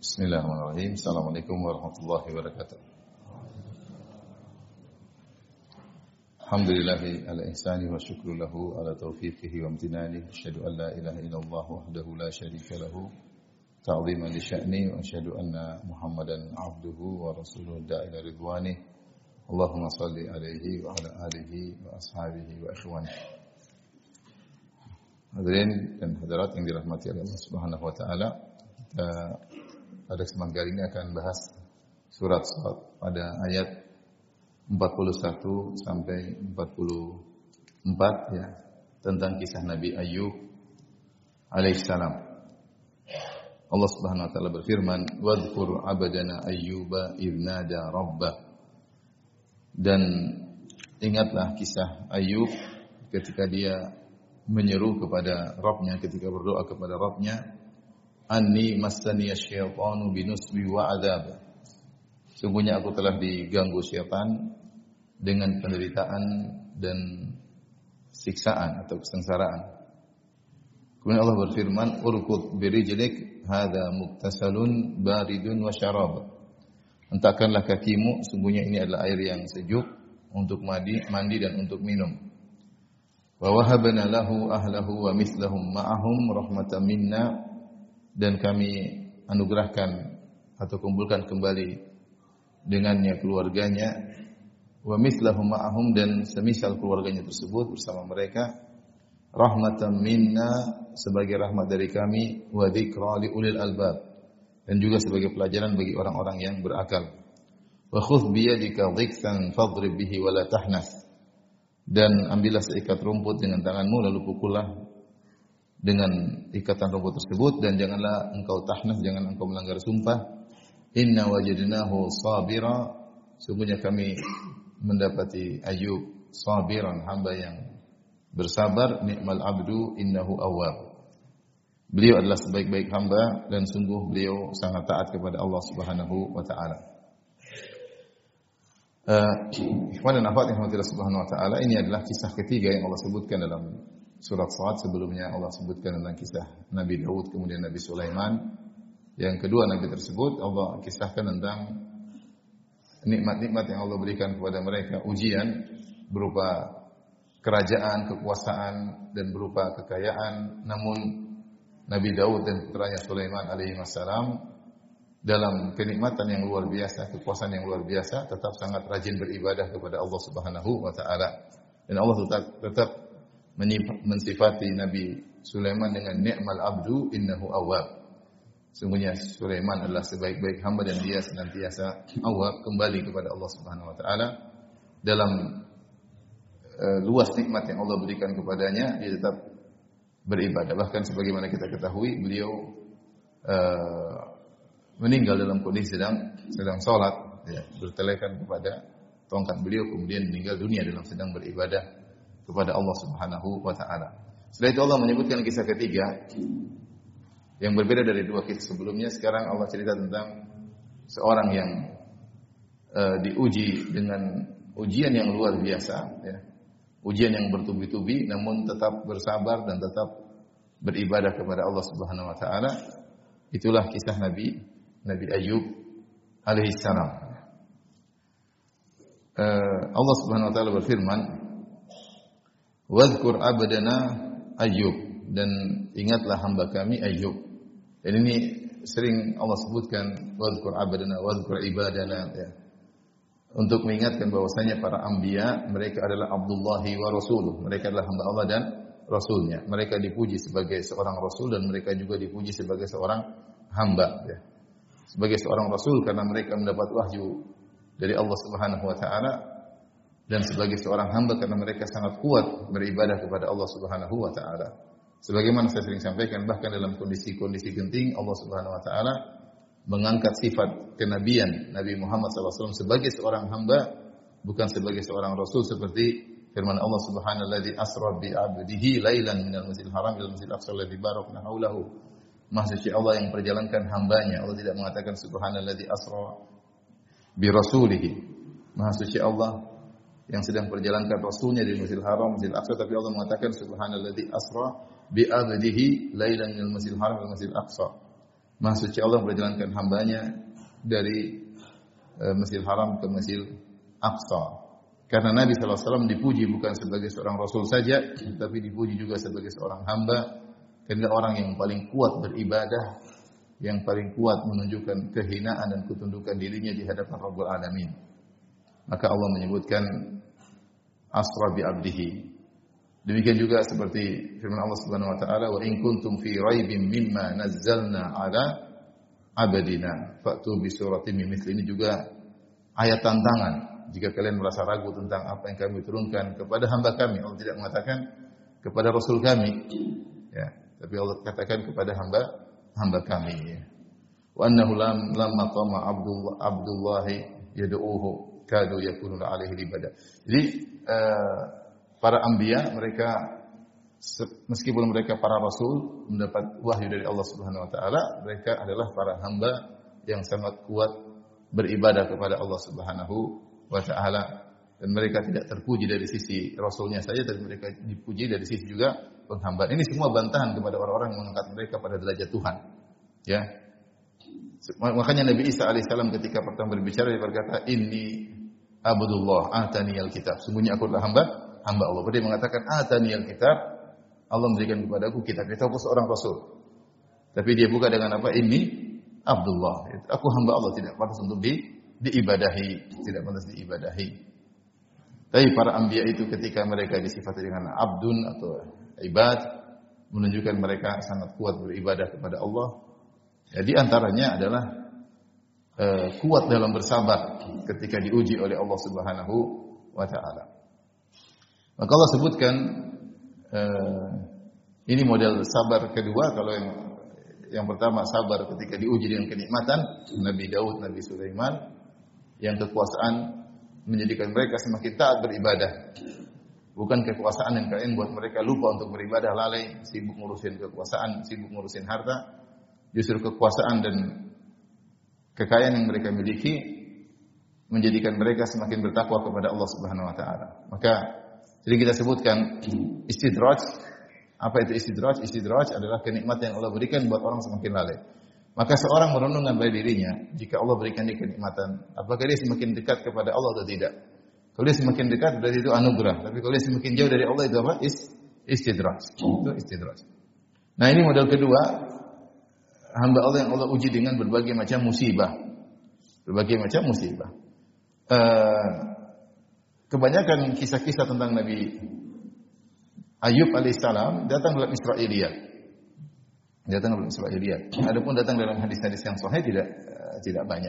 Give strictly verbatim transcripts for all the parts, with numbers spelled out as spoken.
Bismillahirrahmanirrahim. Assalamualaikum warahmatullahi wabarakatuh. Alhamdulillahi ala ihsani wa syukru lahu ala taufiqihi wa amtinani. Asyhadu an la ilaha illallah wahdahu la syarika lahu ta'ziman li sya'ni wa asyhadu anna Muhammadan abduhu wa rasuluhu da'ila ridwani. Allahumma salli alaihi wa ala alihi wa ashabihi wa ikhwani. Hadirin dan hadirat yang dirahmati oleh Allah Subhanahu wa taala, kita pada kesempatan kali ini akan bahas surat Shad pada ayat empat puluh satu sampai empat puluh empat ya, tentang kisah Nabi Ayyub alaihissalam. Allah Subhanahu wa taala berfirman, "Wadhkur 'abdana Ayyuba idz nada rabbah." Dan ingatlah kisah Ayyub ketika dia menyeru kepada Rabb-Nya, ketika berdoa kepada Rabb-Nya, "Anni massani asyaitanu binusbi wa adzab." Sungguhnya aku telah diganggu syaitan dengan penderitaan dan siksaan atau kesengsaraan. Kemudian Allah berfirman, "Urkud birijlik hadza muktasalun baridun wa syarab." Hentakkanlah kakimu, sungguhnya ini adalah air yang sejuk untuk mandi, mandi dan untuk minum. Wa wahabna lahu ahlahu wa mithlahum ma'ahum rahmatan minna. Dan kami anugerahkan atau kumpulkan kembali dengannya keluarganya, wa mithlahum ma'ahum, dan semisal keluarganya tersebut bersama mereka, rahmatan minna, sebagai rahmat dari kami, wa dzikra li ulil albab, dan juga sebagai pelajaran bagi orang-orang yang berakal. Wa khudh bi yadika dhiksan fadrib bihi wa la tahnas. Dan ambillah seikat rumput dengan tanganmu, lalu pukullah dengan ikatan rumput tersebut, dan janganlah engkau tahnas, jangan engkau melanggar sumpah. Inna wajadnahu sabira, sungguhnya kami mendapati Ayyub sabiran, hamba yang bersabar, ni'mal abdu innahu awwab. Beliau adalah sebaik-baik hamba dan sungguh beliau sangat taat kepada Allah Subhanahu wa taala. Ikhwan dan akhwat yang dirahmati Subhanahu wa taala, ini adalah kisah ketiga yang Allah sebutkan dalam surat Shad. Sebelumnya Allah sebutkan tentang kisah Nabi Daud, kemudian Nabi Sulaiman. Yang kedua Nabi tersebut Allah kisahkan tentang nikmat-nikmat yang Allah berikan kepada mereka, ujian berupa kerajaan, kekuasaan, dan berupa kekayaan. Namun Nabi Daud dan putranya Sulaiman alaihi wassalam dalam kenikmatan yang luar biasa, kekuasaan yang luar biasa, tetap sangat rajin beribadah kepada Allah Subhanahu wa taala. Dan Allah tetap, tetap mensifati Nabi Sulaiman dengan ni'mal abdu innahu awwab. Sungguhnya Sulaiman adalah sebaik-baik hamba dan dia senantiasa awwab, kembali kepada Allah Subhanahu wa taala. Dalam uh, luas nikmat yang Allah berikan kepadanya, dia tetap beribadah. Bahkan sebagaimana kita ketahui, beliau uh, meninggal dalam kondisi sedang sedang salat, ya, bertelekan kepada tongkat beliau, kemudian meninggal dunia dalam sedang beribadah kepada Allah Subhanahu wa taala. Setelah itu Allah menyebutkan kisah ketiga yang berbeda dari dua kisah sebelumnya. Sekarang Allah cerita tentang seorang yang uh, diuji dengan ujian yang luar biasa, ya. Ujian yang bertubi-tubi, namun tetap bersabar dan tetap beribadah kepada Allah Subhanahu wa taala. Itulah kisah Nabi Nabi Ayyub alaihissalam. Uh, Allah Subhanahu wa taala berfirman, "Wadhkur 'abdana Ayyub," dan ingatlah hamba kami Ayyub. Dan ini sering Allah sebutkan, "Wadhkur 'abdana, wadhkur ibadana," ya, untuk mengingatkan bahwasanya para anbiya mereka adalah Abdullahi wa rasuluh, mereka adalah hamba Allah dan rasulnya. Mereka dipuji sebagai seorang rasul dan mereka juga dipuji sebagai seorang hamba, ya. Sebagai seorang rasul karena mereka mendapat wahyu dari Allah Subhanahu wa taala, dan sebagai seorang hamba karena mereka sangat kuat beribadah kepada Allah Subhanahu wa taala. Sebagaimana saya sering sampaikan, bahkan dalam kondisi-kondisi genting Allah Subhanahu wa taala mengangkat sifat kenabian Nabi Muhammad sallallahu alaihi wasallam sebagai seorang hamba, bukan sebagai seorang rasul, seperti firman Allah Subhanahu wa taala, "Asra bi 'abdihi lailan minal masjidil haram ilal masjidil aqsa alladzi barakna haulahu." Maha suci Allah yang perjalankan hambanya. Allah tidak mengatakan subhanalladzi asra bi rasulihi. Maha suci Allah yang sedang perjalankan rasulnya di Masjidil Haram, Masjidil Aqsa, tapi Allah mengatakan subhanalladzi asra bi 'abdihi lailan minal masjidil haram ila masjidil aqsa. Maha suci Allah berjalankan hambanya dari e, Masjidil Haram ke Masjidil Aqsa. Karena Nabi sallallahu alaihi wasallam dipuji bukan sebagai seorang rasul saja, tapi dipuji juga sebagai seorang hamba, karena orang yang paling kuat beribadah, yang paling kuat menunjukkan kehinaan dan ketundukan dirinya di hadapan Rabbul Alamin. Maka Allah menyebutkan asra bi abdihi. Demikian juga seperti firman Allah Subhanahu wa taala, "Wa in kuntum fi raibin mimma nazzalna ala abadina fa'tu bi suratin min mithli." Ini juga ayat tantangan. Jika kalian merasa ragu tentang apa yang kami turunkan kepada hamba kami, Allah tidak mengatakan kepada rasul kami, ya, tapi Allah katakan kepada hamba hamba kami. Ya. Wa annahu lam lamma qama Abdullah Abdullah yad'uhu kadu yakununa alaihi libada. Jadi uh, para anbiya mereka meskipun mereka para rasul mendapat wahyu dari Allah Subhanahu wa taala, mereka adalah para hamba yang sangat kuat beribadah kepada Allah Subhanahu wa taala, dan mereka tidak terpuji dari sisi rasulnya saja, tapi mereka dipuji dari sisi juga penghambaan. Ini semua bantahan kepada orang-orang yang mengangkat mereka pada derajat Tuhan. Ya. Makanya Nabi Isa alaihissalam ketika pertama berbicara dia berkata, "Inni abdullah ataniyal kitab." Sungguhnya aku adalah hamba hamba Allah. Dia mengatakan ataniyal kitab, Allah memberikan kepadaku kitab. Itu aku seorang rasul. Tapi dia buka dengan apa? Ini Abdullah. Aku hamba Allah, tidak pantas untuk di, diibadahi, tidak pantas diibadahi. Tapi para anbiya itu ketika mereka disifati dengan abdun atau ibad, menunjukkan mereka sangat kuat beribadah kepada Allah. Jadi antaranya adalah uh, kuat dalam bersabar ketika diuji oleh Allah Subhanahu wa taala. Maka Allah sebutkan uh, ini model sabar kedua. Kalau yang yang pertama sabar ketika diuji dengan kenikmatan, Nabi Daud, Nabi Sulaiman, yang kekuasaan menjadikan mereka semakin taat beribadah. Bukan kekuasaan yang kalian buat mereka lupa untuk beribadah, lalai, sibuk ngurusin kekuasaan, sibuk ngurusin harta. Justru kekuasaan dan kekayaan yang mereka miliki menjadikan mereka semakin bertakwa kepada Allah Subhanahu wa taala. Maka jadi kita sebutkan istidraj. Apa itu istidraj? Istidraj adalah kenikmatan yang Allah berikan buat orang semakin lalai. Maka seorang merenungkan pada dirinya, jika Allah berikan dia kenikmatan, apakah dia semakin dekat kepada Allah atau tidak? Kalau dia semakin dekat berarti itu anugerah. Tapi kalau dia semakin jauh dari Allah itu apa? Istidraj. Itu istidraj. Nah, ini model kedua, hamba Allah yang Allah uji dengan berbagai macam musibah. Berbagai macam musibah. Uh, kebanyakan kisah-kisah tentang Nabi Ayub alaihissalam datang dalam Israiliyat. Datang dalam Israiliyat. Adapun datang dalam hadis-hadis yang sahih tidak uh, tidak banyak.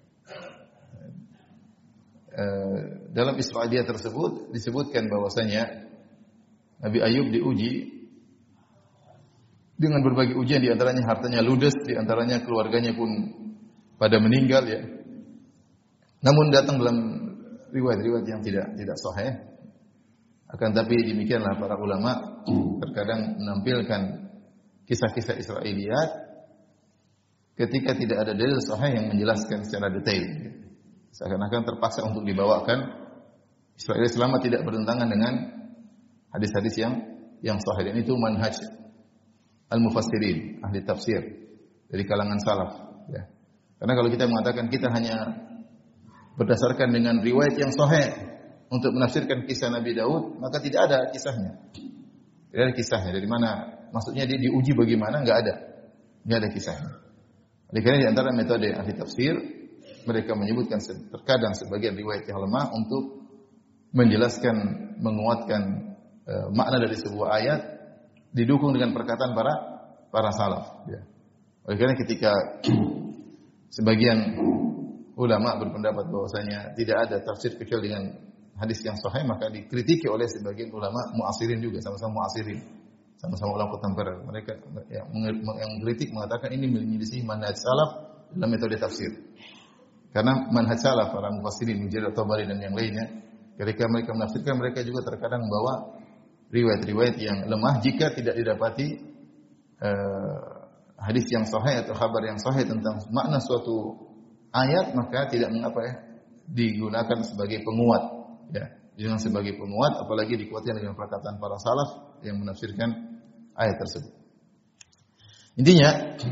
Uh, dalam Israiliyat tersebut disebutkan bahwasanya Nabi Ayub diuji dengan berbagai ujian, di antaranya hartanya ludes, di antaranya keluarganya pun pada meninggal, ya. Namun datang dalam riwayat-riwayat yang tidak tidak sahih. Akan tapi demikianlah para ulama terkadang menampilkan kisah-kisah Israiliyat ketika tidak ada dalil sahih yang menjelaskan secara detail. Seakan-akan terpaksa untuk dibawakan Israiliyat selama tidak bertentangan dengan hadis-hadis yang yang sahih. Dan itu manhaj al-mufassirin, ahli tafsir dari kalangan salaf, ya. Karena kalau kita mengatakan kita hanya berdasarkan dengan riwayat yang sahih untuk menafsirkan kisah Nabi Daud, maka tidak ada kisahnya. Tidak ada kisahnya. Dari mana? Maksudnya dia diuji bagaimana? Enggak ada. Enggak ada kisahnya. Oleh karena di antara metode ahli tafsir, mereka menyebutkan terkadang sebagian riwayat yang lemah untuk menjelaskan, menguatkan e, makna dari sebuah ayat, didukung dengan perkataan para para salaf, ya. Oleh karena ketika sebagian ulama berpendapat bahwasanya tidak ada tafsir kecuali dengan hadis yang sahih, maka dikritiki oleh sebagian ulama muasirin juga, sama-sama muasirin, sama-sama ulama kontemporer. Mereka yang yang mengkritik mengatakan ini menyelisih manhaj salaf dalam metode tafsir. Karena manhaj salaf para mufassirin, Jarir Tabari dan yang lainnya, ketika mereka menafsirkan, mereka juga terkadang membawa riwayat-riwayat yang lemah jika tidak didapati uh, hadis yang sahih atau kabar yang sahih tentang makna suatu ayat, maka tidak mengapa, ya, digunakan sebagai penguat, ya, jangan sebagai penguat, apalagi dikuatkan dengan perkataan para salaf yang menafsirkan ayat tersebut. Intinya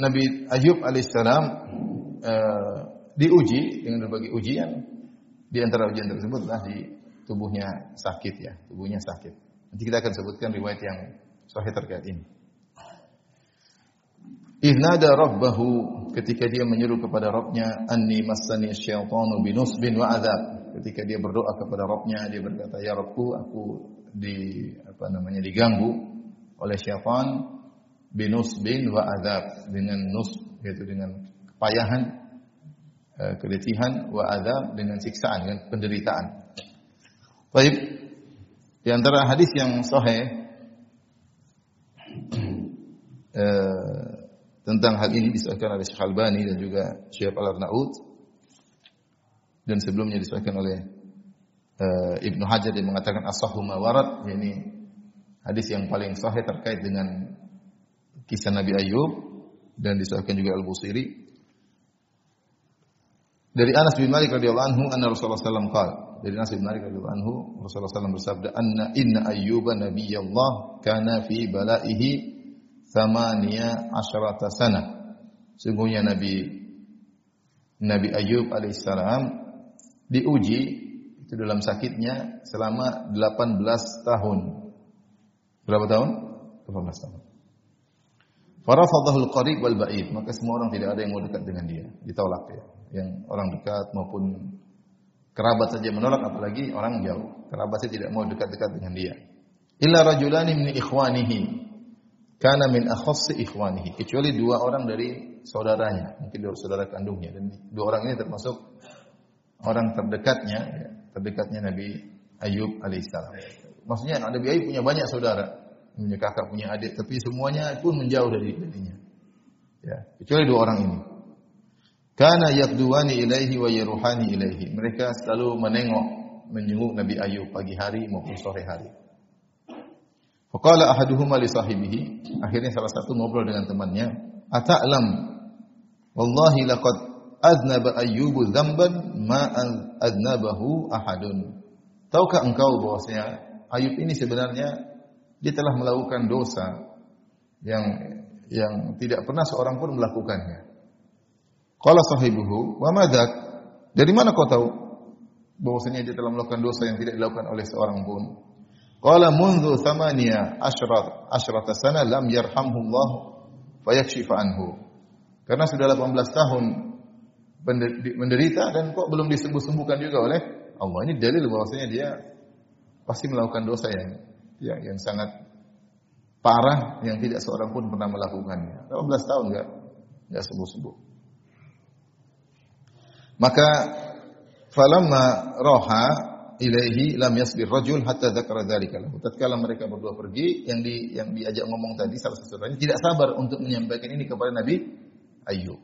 Nabi Ayub alaihissalam uh, diuji dengan berbagai ujian. Di antara ujian tersebutlah di tubuhnya sakit ya, tubuhnya sakit. Nanti kita akan sebutkan riwayat yang sahih terkait ini. Iznada rabbahu, ketika dia menyeru kepada Rabbnya, anni massani syaitanu binusbin wa adzab. Ketika dia berdoa kepada Rabbnya, dia berkata, ya Rabbku, aku di apa namanya diganggu oleh syaitan binusbin wa adzab, dengan nus yaitu dengan kepayahan, keletihan, wa adzab dengan siksaan, dengan penderitaan. Baik, di antara hadis yang sahih eh, tentang hal ini disahkan oleh Syekh Albani dan juga Syekh Al-Arnaud, dan sebelumnya disahkan oleh uh, Ibnu Hajar yang mengatakan as-sahhu ma warad, yakni hadis yang paling sahih terkait dengan kisah Nabi Ayub, dan disahkan juga Al-Busiri dari Anas bin Malik radhiyallahu anhu anna Rasulullah sallallahu alaihi wasallam qala, dari Anas bin Malik radhiyallahu anhu Rasulullah sallallahu alaihi wasallam bersabda, anna inna ayyuba nabiyallah kana fi balaihi thamaniya asyrata sana. Sungguhnya Nabi Nabi Ayub alaihissalam diuji itu dalam sakitnya selama delapan belas tahun. Berapa tahun? delapan belas tahun. Farafadahu al-qarib wal ba'id, maka semua orang tidak ada yang mau dekat dengan dia, ditolak ya. Yang orang dekat maupun kerabat saja menolak, apalagi orang jauh. Kerabat saja tidak mau dekat-dekat dengan dia. Illa rajulani min ikhwanihi kana min akhassi ikhwanihi, kecuali dua orang dari saudaranya, mungkin dua saudara kandungnya, dan dua orang ini termasuk orang terdekatnya, ya, terdekatnya Nabi Ayub alaihissalam. Maksudnya Nabi Ayub punya banyak saudara, punya kakak, punya adik, tapi semuanya pun menjauh dari dirinya. Ya, kecuali dua orang ini. Kana yaqduwani ilaihi wa yaruhani ilaihi. Mereka selalu menengok, menjenguk Nabi Ayub pagi hari maupun sore hari. Faqala ahaduhuma li sahibihi, akhirnya salah satu ngobrol dengan temannya, ata'lam wallahi laqad aznaba ayyubu dzamban ma aznabahu ahadun. Tahukah engkau bahwasanya Ayub ini sebenarnya dia telah melakukan dosa yang yang tidak pernah seorang pun melakukannya. Qala sahibuhu, wa madzak? Dari mana kau tahu bahwasanya dia telah melakukan dosa yang tidak dilakukan oleh seorang pun? Qala mundu thamaniya asyrat asyrata sana lam yarhamhullah fayakshifa anhu. Karena sudah delapan belas tahun menderita dan kok belum disembuh-sembuhkan juga oleh Allah. Ini dalil bahwasanya dia pasti melakukan dosa yang yang, yang sangat parah yang tidak seorang pun pernah melakukannya. delapan belas tahun enggak enggak sembuh-sembuh. Maka falamma raha ilaihi lam yasbir rajul hatta dzakara dzalika lahu. Tatkala mereka berdua pergi, yang di yang diajak ngomong tadi salah satu saudaranya tidak sabar untuk menyampaikan ini kepada Nabi Ayub.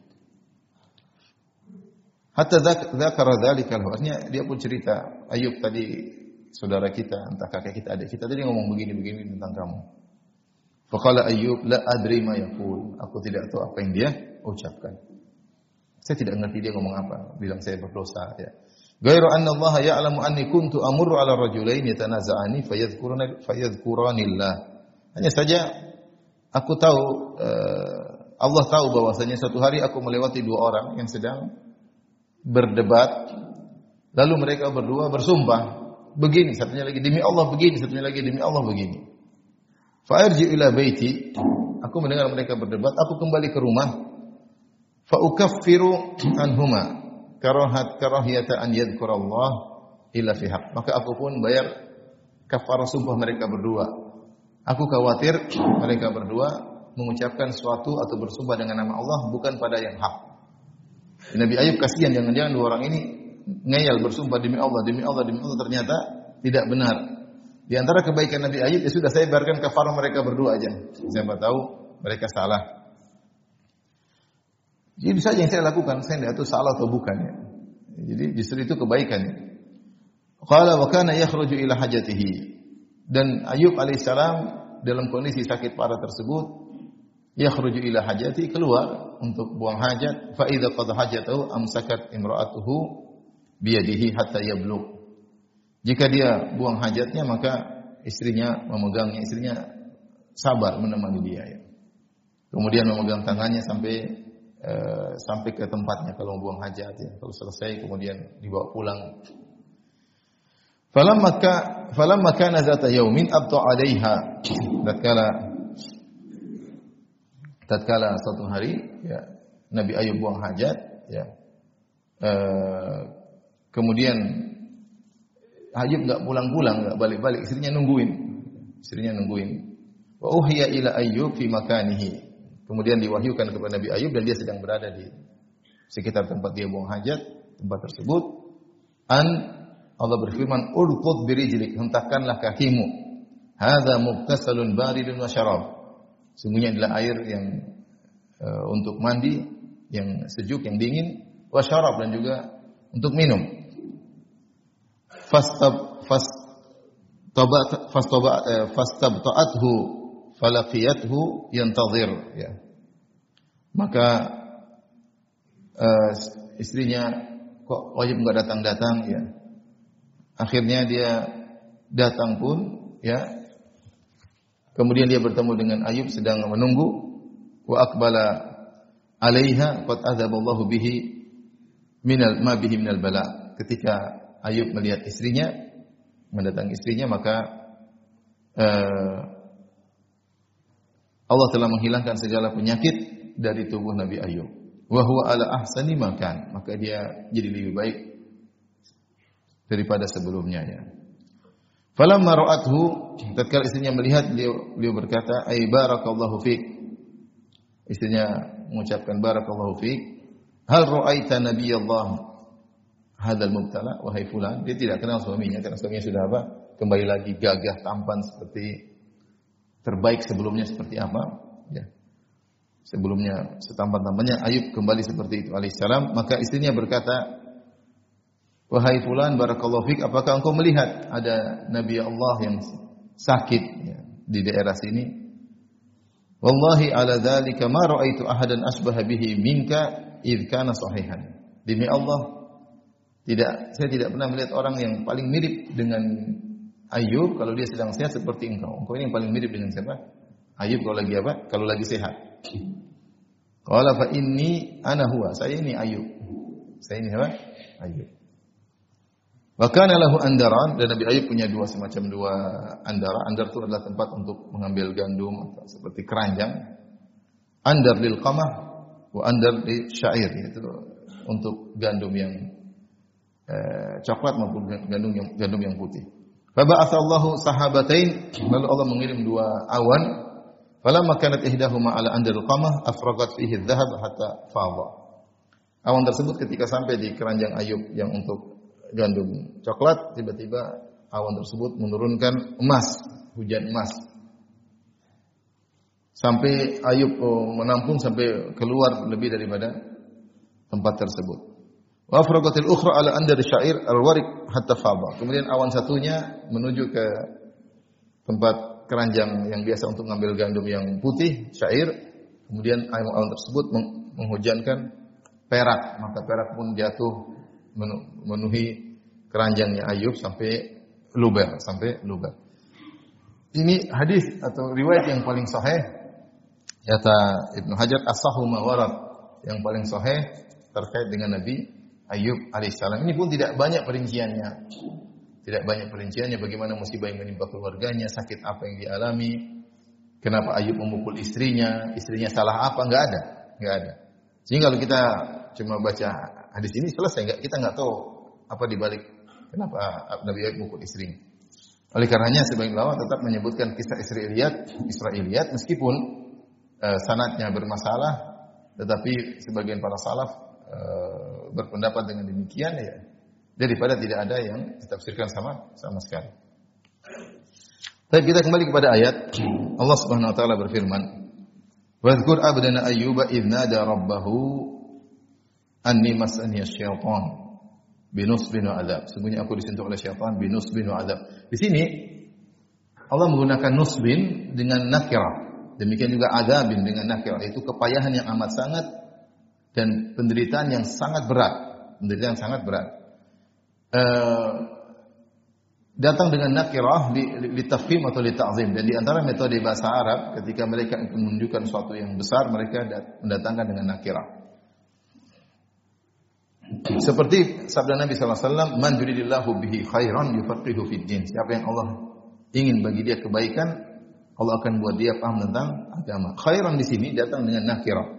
Hatta dzakara dzalika lahu. Artinya dia pun cerita, Ayub tadi saudara kita, entah kakak kita, adik kita tadi ngomong begini-begini tentang kamu. Faqala Ayub la adri ma yaqul. Aku tidak tahu apa yang dia ucapkan. Saya tidak mengerti dia ngomong apa, bilang saya berdosa ya. Ghairu anna Allah ya'lamu anni kuntu amurru 'ala rajulain yatanaza'ani fayadhkuruna fayadhkuranillah. Hanya saja aku tahu uh, Allah tahu bahwasanya suatu hari aku melewati dua orang yang sedang berdebat, lalu mereka berdua bersumpah begini, satunya lagi demi Allah begini, satunya lagi demi Allah begini. Fa arji ila baiti, aku mendengar mereka berdebat, aku kembali ke rumah. Fa ukaffiru anhuma karahat karahiyata an yadhkurallah illa fi haqq. Maka aku pun bayar kafarah sumpah mereka berdua. Aku khawatir mereka berdua mengucapkan suatu atau bersumpah dengan nama Allah bukan pada yang hak. Nabi Ayub kasihan, jangan-jangan dua orang ini ngeyel bersumpah demi Allah, demi Allah, demi Allah, ternyata tidak benar. Di antara kebaikan Nabi Ayub, ya sudah saya bayarkan kafarah mereka berdua aja. Siapa tahu mereka salah. Jadi bisa saja yang saya lakukan, saya tidak tahu salah atau bukan ya. Jadi justru itu kebaikannya. Qala wa kana yakhruju ila hajatihi. Dan Ayub alaihissalam dalam kondisi sakit parah tersebut, yakhruju ila hajati, keluar untuk buang hajat. Fa idza qada hajatahu amsakat imra'atuhu bi yadihi hatta yablugh. Jika dia buang hajatnya, maka istrinya memegangnya, istrinya sabar menemani dia ya. Kemudian memegang tangannya sampai uh, sampai ke tempatnya kalau mau buang hajat ya. Kalau selesai kemudian dibawa pulang. Falamma ka falamma kana zata yaumin abta 'alaiha. Tatkala tatkala suatu hari ya Nabi Ayub buang hajat ya. Uh, kemudian Ayub enggak pulang-pulang, enggak balik-balik, istrinya nungguin. Istrinya nungguin. Wa uhiya ila Ayyub fi makanihi. Kemudian diwahyukan kepada Nabi Ayub dan dia sedang berada di sekitar tempat dia buang hajat, tempat tersebut. An Allah berfirman, "Urqud birijlik, hentakkanlah kakimu. Hadza mubtasalun baridun wa syarab." Sungguhnya adalah air yang uh, untuk mandi, yang sejuk, yang dingin, wa syarab dan juga untuk minum. Fastab fas tabat fastabat fastabta'athu falaqiyathu yantazir ya. Maka uh, istrinya kok wajib enggak datang-datang ya. Akhirnya dia datang pun ya. Kemudian dia bertemu dengan Ayub sedang menunggu. Wa aqbala 'alaiha qad adzaballahu bihi minal ma bihi minal bala. Ketika Ayub melihat istrinya, mendatangi istrinya, maka uh, Allah telah menghilangkan segala penyakit dari tubuh Nabi Ayub. Wa huwa ala ahsani makan, maka dia jadi lebih baik daripada sebelumnya ya. Falamma ra'athu, tatkala istrinya melihat, beliau, beliau berkata, "Ai barakallahu fik." Istrinya mengucapkan barakallahu fik. Hal ra'aita nabiyallah hadzal mubtala, wahai fulan. Dia tidak kenal suaminya karena suaminya sudah apa? Kembali lagi gagah, tampan seperti terbaik sebelumnya seperti apa? Ya. Sebelumnya setampan-tampannya Ayub kembali seperti itu alaihissalam, maka istrinya berkata, "Wahai fulan, barakallahu fik, apakah engkau melihat ada nabi Allah yang sakit ya, di daerah sini?" "Wallahi ala dzalika ma ra'aitu ahadan asbaha bihi minka idh kana sahihan." Demi Allah, tidak, saya tidak pernah melihat orang yang paling mirip dengan Ayub kalau dia sedang sehat seperti engkau. Engkau ini yang paling mirip dengan siapa? Ayub kalau lagi apa? Kalau lagi sehat. Qala fa inni ana huwa. Saya ini Ayub. Saya ini apa? Ayub. Wa kana lahu andaran, dan Nabi Ayub punya dua semacam dua andara. Andar itu adalah tempat untuk mengambil gandum atau seperti keranjang. Andar lil qamah wa andar lil syair, yaitu untuk gandum yang Eh, coklat maupun gandum yang gandum yang putih. Fa ba'atsallahu sahabatain, lalu Allah mengirim dua awan. Falamma kanat ihdahuma ala andil qamah afraqat fihi adh-dhahab hatta fadha. Awan tersebut ketika sampai di keranjang Ayub yang untuk gandum coklat, tiba-tiba awan tersebut menurunkan emas, hujan emas. Sampai Ayub oh, menampung sampai keluar lebih daripada tempat tersebut. Wa afraqatil ukhra ala andar syair al-warik hatta fadha. Kemudian awan satunya menuju ke tempat keranjang yang biasa untuk mengambil gandum yang putih, syair. Kemudian awan tersebut menghujankan perak, maka perak pun jatuh memenuhi keranjangnya Ayub sampai luber, sampai luber. Ini hadis atau riwayat yang paling sahih kata Ibnu Hajar, as-sahhu ma warad, yang paling sahih terkait dengan Nabi Ayub alaihissalam. Ini pun tidak banyak perinciannya. Tidak banyak perinciannya bagaimana musibah yang menimpa keluarganya, sakit apa yang dialami, kenapa Ayub memukul istrinya, istrinya salah apa, enggak ada, enggak ada. Sehingga kalau kita cuma baca hadis ini selesai, enggak, kita enggak tahu apa di balik kenapa Nabi Ayub memukul istrinya. Oleh karenanya sebagian ulama tetap menyebutkan kisah Israiliyat, Israiliyat meskipun uh, sanadnya bermasalah, tetapi sebagian para salaf Uh, berpendapat dengan demikian ya, daripada tidak ada yang ditafsirkan sama sama sekali. Tapi kita kembali kepada ayat. Allah Subhanahu wa taala berfirman, "Wadhkur abdana Ayyuba idh nada rabbahu anni masani asy-syaitan binusbin wa adzab." Sungguhnya aku disentuh oleh syaitan binusbin wa adzab. Di sini Allah menggunakan nusbin dengan nakirah. Demikian juga adzabin dengan nakirah, itu kepayahan yang amat sangat dan penderitaan yang sangat berat, penderitaan yang sangat berat. Uh, datang dengan nakirah li tafkhim atau li ta'zim, dan di antara metode bahasa Arab ketika mereka menunjukkan sesuatu yang besar mereka mendatangkan dengan nakirah. Seperti sabda Nabi sallallahu alaihi wasallam, "Man yuridillahu bihi khairan yufaqihu fid din." Siapa yang Allah ingin bagi dia kebaikan, Allah akan buat dia paham tentang agama. Khairan di sini datang dengan nakirah.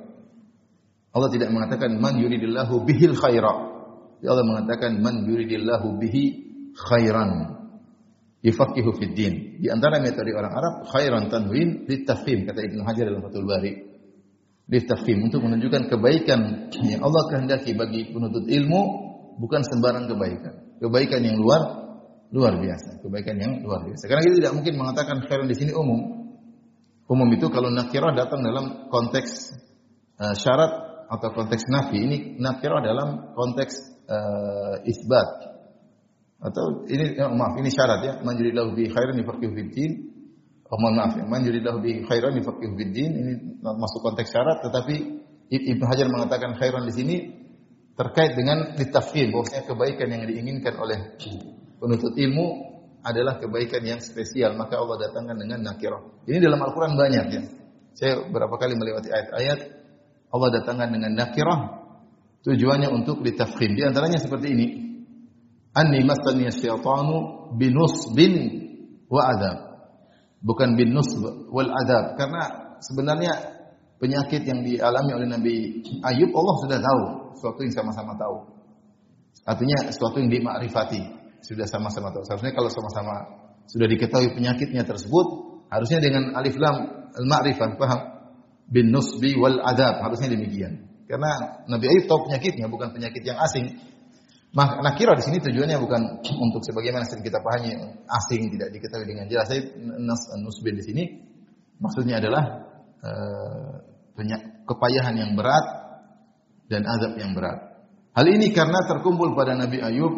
Allah tidak mengatakan man yuridillahu bihil khaira. Allah mengatakan man yuridillahu bihi khairan yufaqihu fid din. Di antara metode orang Arab, khairan tanwin litafhim, kata Ibnu Hajar dalam Fathul Bari. Litafhim, untuk menunjukkan kebaikan yang Allah kehendaki bagi penuntut ilmu, bukan sembarang kebaikan. Kebaikan yang luar luar biasa, kebaikan yang luar biasa. Karena kita tidak mungkin mengatakan khairan di sini umum. Umum itu kalau nakirah datang dalam konteks uh, syarat atau konteks nafi. Ini nakirah dalam konteks uh, isbat. Atau ini ya, maaf ini syarat ya, man yuridillahu bihi khairan yufaqihu fid din. Oh, mohon maaf ya, man yuridillahu bihi khairan yufaqihu fid din, ini masuk konteks syarat, tetapi Ibnu Hajar mengatakan khairan di sini terkait dengan ditafsir bahwasanya kebaikan yang diinginkan oleh penuntut ilmu adalah kebaikan yang spesial, maka Allah datangkan dengan nakirah. Ini dalam Al-Qur'an banyak ya. Saya berapa kali melewati ayat-ayat Allah datangkan dengan nakirah, tujuannya untuk ditafkhim. Di antaranya seperti ini. Anni masani syaitanu binusbin wa adab. Bukan binusb wal adab, karena sebenarnya penyakit yang dialami oleh Nabi Ayub Allah sudah tahu, sesuatu yang sama-sama tahu. Artinya sesuatu yang dimakrifati, sudah sama-sama tahu. Seharusnya kalau sama-sama sudah diketahui penyakitnya tersebut, harusnya dengan alif lam al-ma'rifah, paham? Bin nusbi wal adab, harusnya demikian. Karena Nabi Ayub tahu penyakitnya, bukan penyakit yang asing. Maka nakirah di sini tujuannya bukan untuk sebagaimana sering kita pahami asing, tidak diketahui dengan jelas. Saya nas nusbin di sini maksudnya adalah uh, kepayahan yang berat dan azab yang berat. Hal ini karena terkumpul pada Nabi Ayub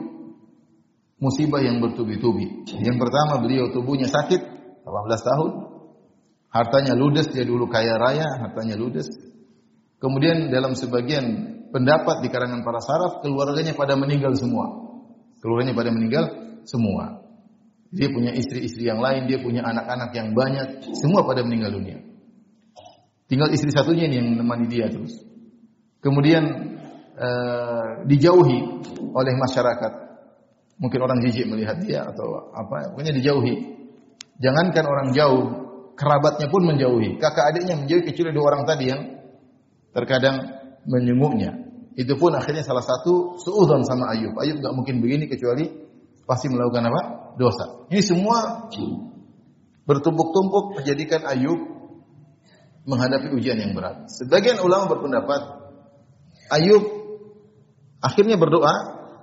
musibah yang bertubi-tubi. Yang pertama, beliau tubuhnya sakit delapan belas tahun. Hartanya ludes, dia dulu kaya raya, hartanya ludes. Kemudian dalam sebagian pendapat di kalangan para salaf, keluarganya pada meninggal semua. Keluarganya pada meninggal semua. Dia punya istri-istri yang lain, dia punya anak-anak yang banyak, semua pada meninggal dunia. Tinggal istri satunya ini yang menemani dia terus. Kemudian uh, dijauhi oleh masyarakat. Mungkin orang jijik melihat dia atau apa, pokoknya dijauhi. Jangankan orang jauh, kerabatnya pun menjauhi. Kakak adiknya menjauhi, kecuali dua orang tadi yang terkadang menyenguknya. Itu pun akhirnya salah satu suudzon sama Ayub. Ayub enggak mungkin begini kecuali pasti melakukan apa? Dosa. Ini semua bertumpuk-tumpuk menjadikan Ayub menghadapi ujian yang berat. Sebagian ulama berpendapat Ayub akhirnya berdoa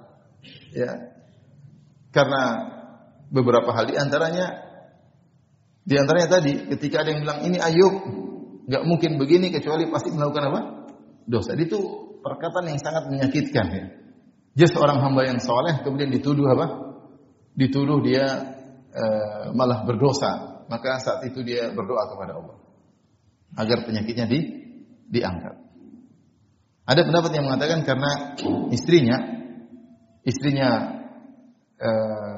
ya, karena beberapa hal, di antaranya di antaranya tadi ketika ada yang bilang ini Ayub enggak mungkin begini kecuali pasti melakukan apa? Dosa. Itu perkataan yang sangat menyakitkan ya. Dia seorang hamba yang soleh kemudian dituduh apa? Dituduh dia e, malah berdosa. Maka saat itu dia berdoa kepada Allah agar penyakitnya di, diangkat. Ada pendapat yang mengatakan karena istrinya istrinya e,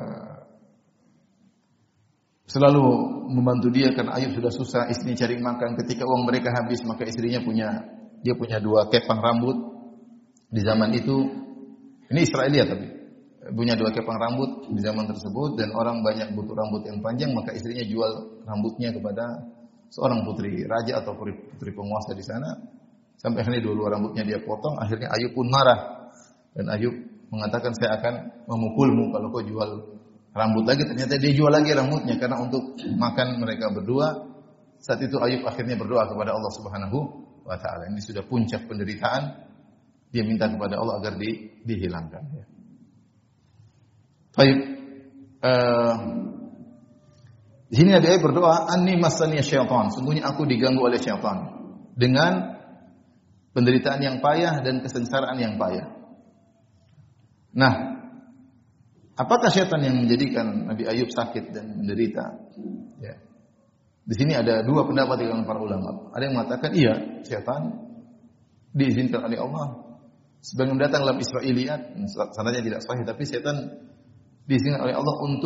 selalu membantu dia karena Ayub sudah susah, istrinya cari makan. Ketika uang mereka habis, maka istrinya punya dia punya dua kepang rambut di zaman itu. Ini Israelia tapi punya dua kepang rambut di zaman tersebut, dan orang banyak butuh rambut yang panjang, maka istrinya jual rambutnya kepada seorang putri raja atau putri penguasa di sana. Sampai akhirnya dua-dua rambutnya dia potong. Akhirnya Ayub pun marah, dan Ayub mengatakan saya akan memukulmu kalau kau jual rambut lagi. Ternyata dia jual lagi rambutnya karena untuk makan mereka berdua. Saat itu Ayub akhirnya berdoa kepada Allah Subhanahu wa taala. Ini sudah puncak penderitaan. Dia minta kepada Allah agar di, dihilangkan ya. Baik. Uh, di sini Nabi Ayub berdoa, "Anni massani syaitan." Sungguhnya aku diganggu oleh syaitan dengan penderitaan yang payah dan kesengsaraan yang payah. Nah, apakah syaitan yang menjadikan Nabi Ayub sakit dan menderita? Ya. Di sini ada dua pendapat di kalangan para ulama. Ada yang mengatakan iya, syaitan diizinkan oleh Allah. Sebagaimana datang dalam Israiliyat, sanadnya tidak sahih, tapi syaitan diizinkan oleh Allah untuk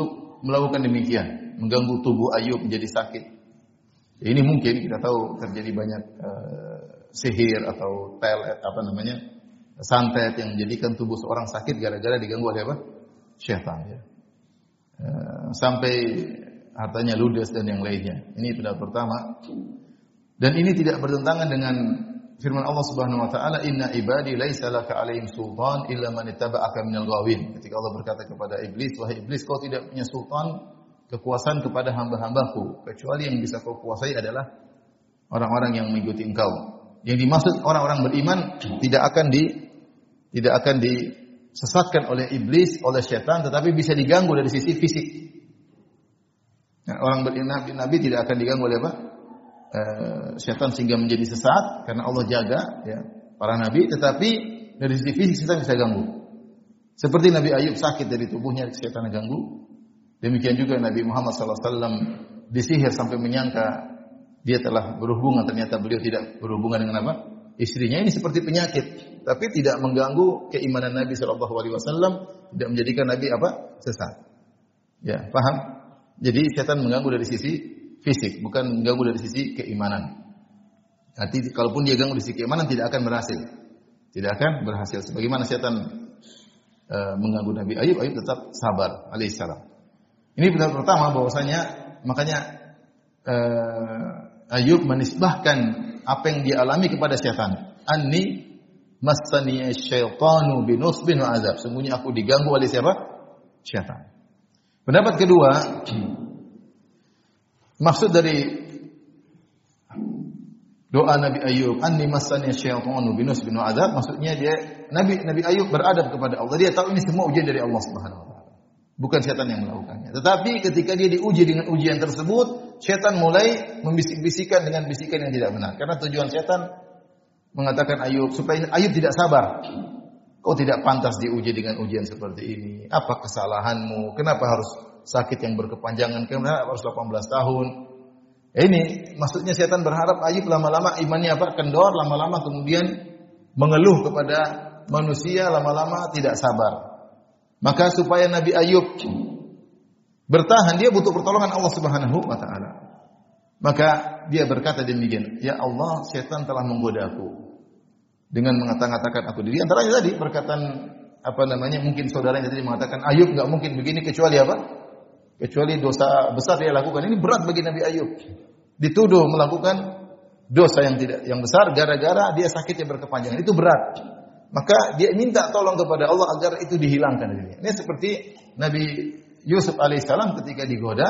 melakukan demikian, mengganggu tubuh Ayub menjadi sakit. Ini mungkin kita tahu terjadi banyak uh, sihir atau telet apa namanya santet yang menjadikan tubuh seorang sakit gara-gara diganggu oleh apa? Syaitan. Ya. Uh, sampai hartanya ludes dan yang lainnya. Ini pendapat pertama. Dan ini tidak bertentangan dengan firman Allah Subhanahu wa taala, "Inna ibadi laisa laka 'alaihim sultan illa man ittaba'aka minal ghawin." Ketika Allah berkata kepada iblis, "Wahai iblis, kau tidak punya sultan, kekuasaan kepada hamba-hambaku, kecuali yang bisa kau kuasai adalah orang-orang yang mengikuti engkau." Yang dimaksud orang-orang beriman tidak akan di tidak akan disesatkan oleh iblis, oleh syaitan, tetapi bisa diganggu dari sisi fisik. Nah, orang beriman Nabi tidak akan diganggu oleh apa? Uh, syaitan sehingga menjadi sesat karena Allah jaga ya para nabi, tetapi dari sisi fisik syaitan bisa ganggu. Seperti Nabi Ayub sakit dari tubuhnya, syaitan ganggu. Demikian juga Nabi Muhammad sallallahu alaihi wasallam disihir sampai menyangka dia telah berhubungan, ternyata beliau tidak berhubungan dengan apa? Istrinya. Ini seperti penyakit, tapi tidak mengganggu keimanan Nabi sallallahu alaihi wasallam, tidak menjadikan Nabi apa? Sesat. Ya, paham? Jadi syaitan mengganggu dari sisi fisik, bukan mengganggu dari sisi keimanan. Nanti kalaupun dia ganggu dari sisi keimanan tidak akan berhasil. Tidak akan berhasil. Sebagaimana syaitan uh, mengganggu Nabi Ayub, Ayub tetap sabar alaihissalam. Ini benar pertama bahwasanya makanya uh, Ayub menisbahkan apa yang dia alami kepada syaitan. Anni massani asyaitanu binusbin wa azab. Sungguhnya aku diganggu oleh siapa? Syaitan. Pendapat kedua, maksud dari doa Nabi Ayub, anni massani asyaitanu binusbin wa azab, maksudnya dia Nabi Nabi Ayub beradab kepada Allah. Dia tahu ini semua ujian dari Allah Subhanahu wa taala. Bukan syaitan yang melakukannya. Tetapi ketika dia diuji dengan ujian tersebut, syaitan mulai membisik-bisikan dengan bisikan yang tidak benar. Karena tujuan syaitan mengatakan Ayub supaya Ayub tidak sabar. Kau tidak pantas diuji dengan ujian seperti ini. Apa kesalahanmu? Kenapa harus sakit yang berkepanjangan? Kenapa harus delapan belas tahun? Ini maksudnya syaitan berharap Ayub lama-lama imannya apa? Kendor, lama-lama kemudian mengeluh kepada manusia, lama-lama tidak sabar. Maka supaya Nabi Ayub bertahan, dia butuh pertolongan Allah Subhanahu wa taala. Maka dia berkata demikian, "Ya Allah, syaitan telah menggodaku dengan mengatakan aku." Di antaranya tadi perkataan apa namanya? Mungkin saudaranya tadi mengatakan Ayub enggak mungkin begini kecuali apa? Kecuali dosa besar dia lakukan. Ini berat bagi Nabi Ayub. Dituduh melakukan dosa yang tidak yang besar gara-gara dia sakitnya berkepanjangan. Itu berat. Maka dia minta tolong kepada Allah agar itu dihilangkan dari dia. Ini seperti Nabi Yusuf alaihissalam ketika digoda,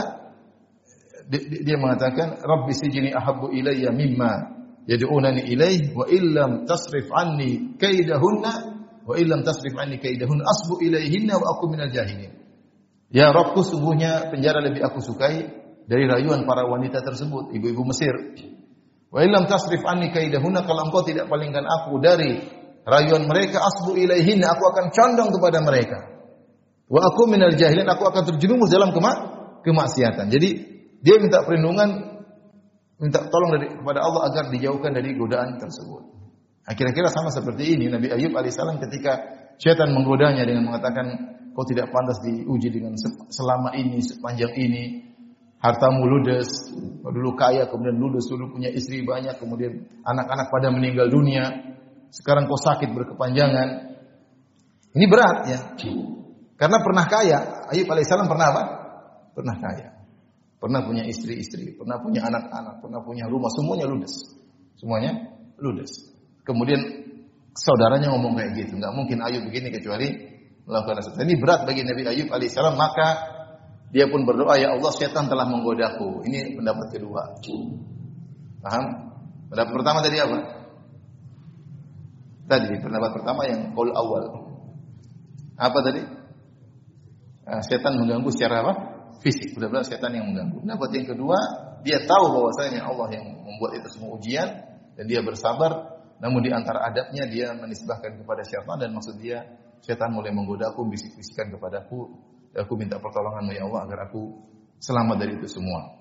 dia mengatakan, "Rabbi sijni ahabbu ilayya mimma yad'unani ilayhi wa illam tasrif anni kaidahunna wa illam tasrif anni kaidahunna asbu ilayhinna wa aku minal jahilin." Ya Rabbku, sungguhnya penjara lebih aku sukai dari rayuan para wanita tersebut, ibu-ibu Mesir. Wa illam tasrif anni kaidahunna, kalau engkau tidak palingkan aku dari rayuan mereka, asbu ilaihin, aku akan condong kepada mereka. Wa aku minal jahilin, aku akan terjerumus dalam kemak kemaksiatan. Jadi dia minta perlindungan, minta tolong dari kepada Allah agar dijauhkan dari godaan tersebut. Nah, kira-kira sama seperti ini Nabi Ayub alaihissalam ketika syaitan menggodanya dengan mengatakan, "Kau tidak pantas diuji dengan selama ini, sepanjang ini. Hartamu ludes, dulu kaya, kemudian ludes, dulu punya istri banyak, kemudian anak-anak pada meninggal dunia. Sekarang kau sakit berkepanjangan." Ini berat ya. Karena pernah kaya. Ayub alaihissalam pernah apa? Pernah kaya. Pernah punya istri-istri, pernah punya anak-anak, pernah punya rumah, semuanya ludes. Semuanya ludes. Kemudian saudaranya ngomong kayak gitu. Enggak mungkin Ayub begini kecuali melakukan sesuatu. Ini berat bagi Nabi Ayub alaihissalam, maka dia pun berdoa, "Ya Allah, syaitan telah menggodaku." Ini pendapat kedua. Paham? Pendapat pertama tadi apa? Tadi pendapat pertama yang qaul awal. Apa tadi? Nah, setan mengganggu secara apa? Fisik. Benar-benar setan yang mengganggu. Pendapat yang kedua, dia tahu bahwasanya Allah yang membuat itu semua ujian dan dia bersabar. Namun di antara adabnya dia menisbahkan kepada syaitan dan maksud dia setan mulai menggodaku, bisik-bisikan kepadaku, aku minta pertolongan ya Allah agar aku selamat dari itu semua.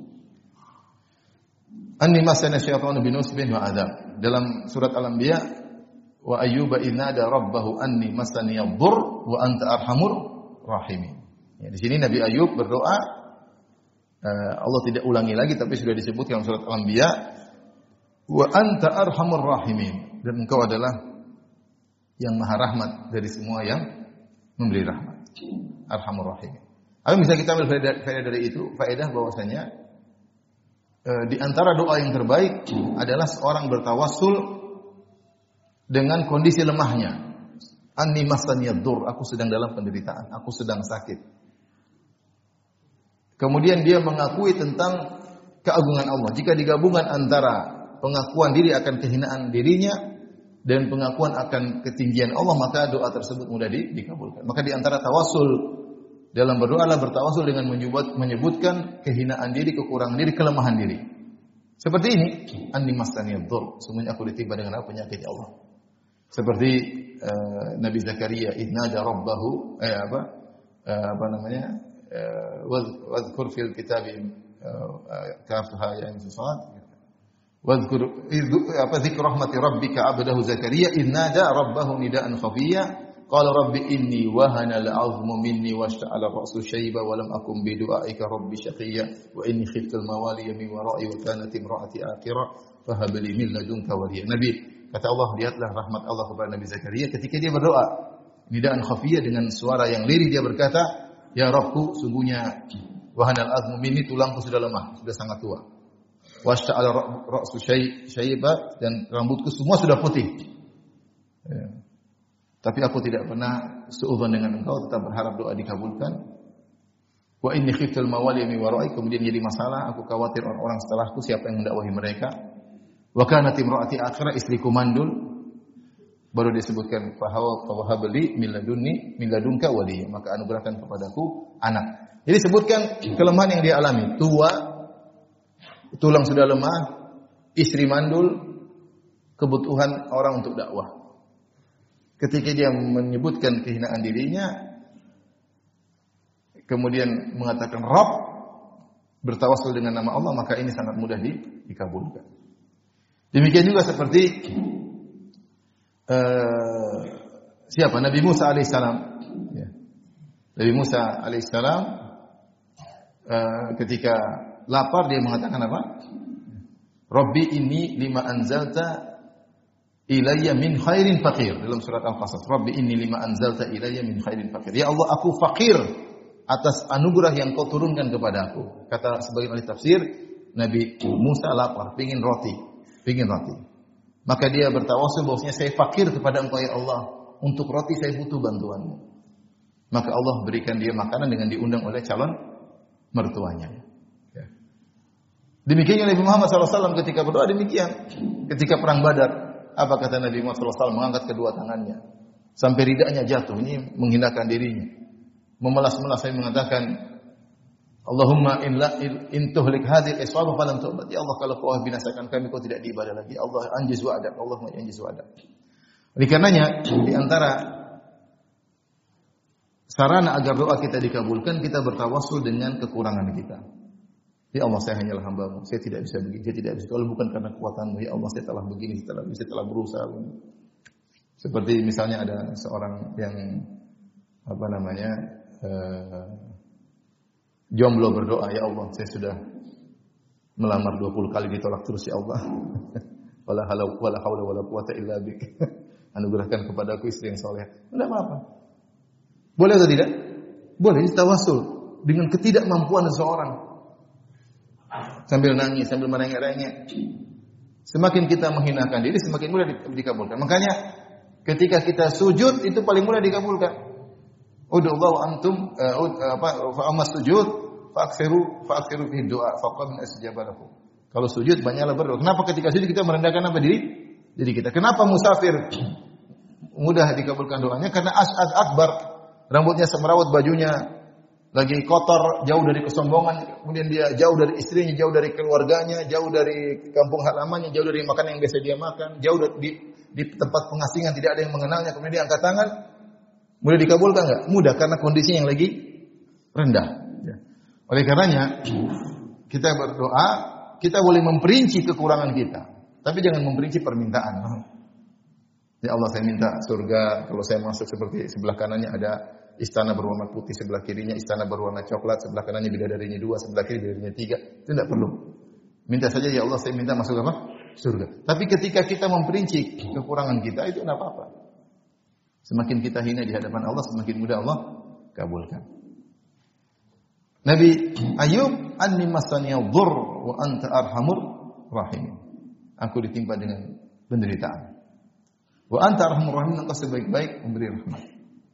Anni masana syaitanu binusbin wa adab. Dalam surat Al-Anbiya, wa ayyuba idnada rabbahu anni masani yadhur wa anta arhamur rahimin. Ya, di sini Nabi Ayub berdoa, uh, Allah tidak ulangi lagi, tapi sudah disebutkan dalam surat Al-Anbiya, wa anta arhamur rahimin, dan engkau adalah yang maha rahmat dari semua yang memberi rahmat. Arhamur rahimin. Apa bisa kita ambil faedah dari itu? Faedah bahwasanya uh, di antara doa yang terbaik adalah seorang bertawassul dengan kondisi lemahnya. Anni masaniyad dur, aku sedang dalam penderitaan, aku sedang sakit. Kemudian dia mengakui tentang keagungan Allah. Jika digabungkan antara pengakuan diri akan kehinaan dirinya dan pengakuan akan ketinggian Allah, maka doa tersebut mudah di, dikabulkan. Maka di antara tawassul dalam berdoa adalah bertawassul dengan menyebut, menyebutkan kehinaan diri, kekurangan diri, kelemahan diri. Seperti ini, anni masaniyad dur, sungguhnya aku ditimpa dengan apa penyakit Allah. Seperti uh, Nabi Zakaria idnada rabbahu eh apa uh, apa namanya wadhkur fil kitab kafha ya insafat wadhkur apa zikr rahmati rabbika abdahu Zakaria idnada rabbahu nidaan khafiyya qala rabbi inni wahana al'azmu minni washta'ala ra'su shayba wa lam akum bi du'aika rabbi shaqiyya wa inni khiftu al-mawaliya min wara'i wa kanat imra'ati aqira fahab li min ladunka waliya. Nabi kata Allah, lihatlah rahmat Allah kepada Nabi Zakaria ketika dia berdoa nidaan khafiyya dengan suara yang lirih, dia berkata, ya Rabbku, sungguhnya wahanal azmu minni, tulangku sudah lemah, sudah sangat tua. Washta'ala ra'su syaiba, dan rambutku semua sudah putih. Ya. Tapi aku tidak pernah suudzon dengan engkau, tetap berharap doa dikabulkan. Wa inni khiftul mawali min wara'i, kemudian jadi masalah, aku khawatir orang-orang setelahku siapa yang mendakwahi mereka. Wa kanat imra'ati akhirah, istriku mandul. Baru disebutkan fahabli min ladunni min ladunka waliya, maka anugerahkan kepadaku anak. Jadi sebutkan kelemahan yang dia alami, tua, tulang sudah lemah, istri mandul, kebutuhan orang untuk dakwah. Ketika dia menyebutkan kehinaan dirinya, kemudian mengatakan Rabb, bertawassul dengan nama Allah, maka ini sangat mudah di, dikabulkan. Demikian juga seperti Uh, siapa? Nabi Musa alaihissalam. Ya. Nabi Musa alaihissalam uh, ketika lapar dia mengatakan apa? Rabbi inni lima anzalta ilayya min khairin faqir. Dalam surat Al-Qasas, Rabbi inni lima anzalta ilayya min khairin faqir. Ya Allah, aku fakir atas anugerah yang kau turunkan kepada aku. Kata sebagian ahli tafsir, Nabi Musa lapar, pingin roti, pingin roti. Maka dia bertawassul bahwasanya saya fakir kepada Engkau ya Allah, untuk roti saya butuh bantuanmu. Maka Allah berikan dia makanan dengan diundang oleh calon mertuanya. Ya. Demikian Nabi Muhammad shallallahu alaihi wasallam ketika berdoa demikian. Ketika perang Badar, apa kata Nabi Muhammad shallallahu alaihi wasallam? Mengangkat kedua tangannya sampai ridanya jatuh, ini menghinakan dirinya. Memelas-melas saya mengatakan, Allahumma in la in tuhlik hadhihi al-isabah falam tu'bad. Ya Allah, kalau kau binasakan kami, kau tidak diibadah lagi. Allah anjiz wa'dak. Allahumma anjiz wa'dak. Oleh karenanya di antara sarana agar doa kita dikabulkan, kita bertawassul dengan kekurangan kita. Ya Allah, saya hanyalah hamba-Mu. Saya tidak bisa begini, saya tidak bisa. Kalau bukan karena kekuatan-Mu, ya Allah, saya telah begini, saya telah, saya telah berusaha. Seperti misalnya ada seorang yang apa namanya? Uh, jomblo berdoa, ya Allah, saya sudah melamar dua puluh kali ditolak terus ya Allah. Wala haula wala haula wala quwata illa bik. Anugerahkan kepadaku istri yang saleh. Tidak apa-apa. Boleh atau tidak? Boleh, tawassul dengan ketidakmampuan seseorang. Sambil nangis, sambil merengek-rengek. Semakin kita menghinakan diri, semakin mudah dikabulkan. Makanya ketika kita sujud itu paling mudah dikabulkan. Ud'ullaha antum uh, apa fa amma sujud fa'ksiru fa'ksiru fi du'a faqad min asjaba lakum. Kalau sujud banyaklah berdoa. Kenapa ketika sujud kita merendahkan apa diri? Diri kita. Kenapa musafir mudah dikabulkan doanya? Karena as'ad akbar, rambutnya semrawut, bajunya lagi kotor, jauh dari kesombongan, kemudian dia jauh dari istrinya, jauh dari keluarganya, jauh dari kampung halamannya, jauh dari makanan yang biasa dia makan, jauh di di tempat pengasingan tidak ada yang mengenalnya, kemudian dia angkat tangan. Mudah dikabulkan enggak? Mudah, karena kondisinya yang lagi rendah. Ya. Oleh karenanya, kita berdoa, kita boleh memperinci kekurangan kita, tapi jangan memperinci permintaan. Ya Allah, saya minta surga, kalau saya masuk seperti sebelah kanannya ada istana berwarna putih, sebelah kirinya istana berwarna coklat, sebelah kanannya bidadarinya dua, sebelah kiri bidadarinya tiga. Itu tidak perlu. Minta saja, ya Allah saya minta masuk apa? Surga. Tapi ketika kita memperinci kekurangan kita, itu tidak apa-apa. Semakin kita hina di hadapan Allah, semakin mudah Allah kabulkan. Nabi Ayub, anni masani dhurr wa anta arhamur rahim. Aku ditimpa dengan penderitaan. Wa anta arhamur rahim, engkau sebaik-baik memberi rahmat.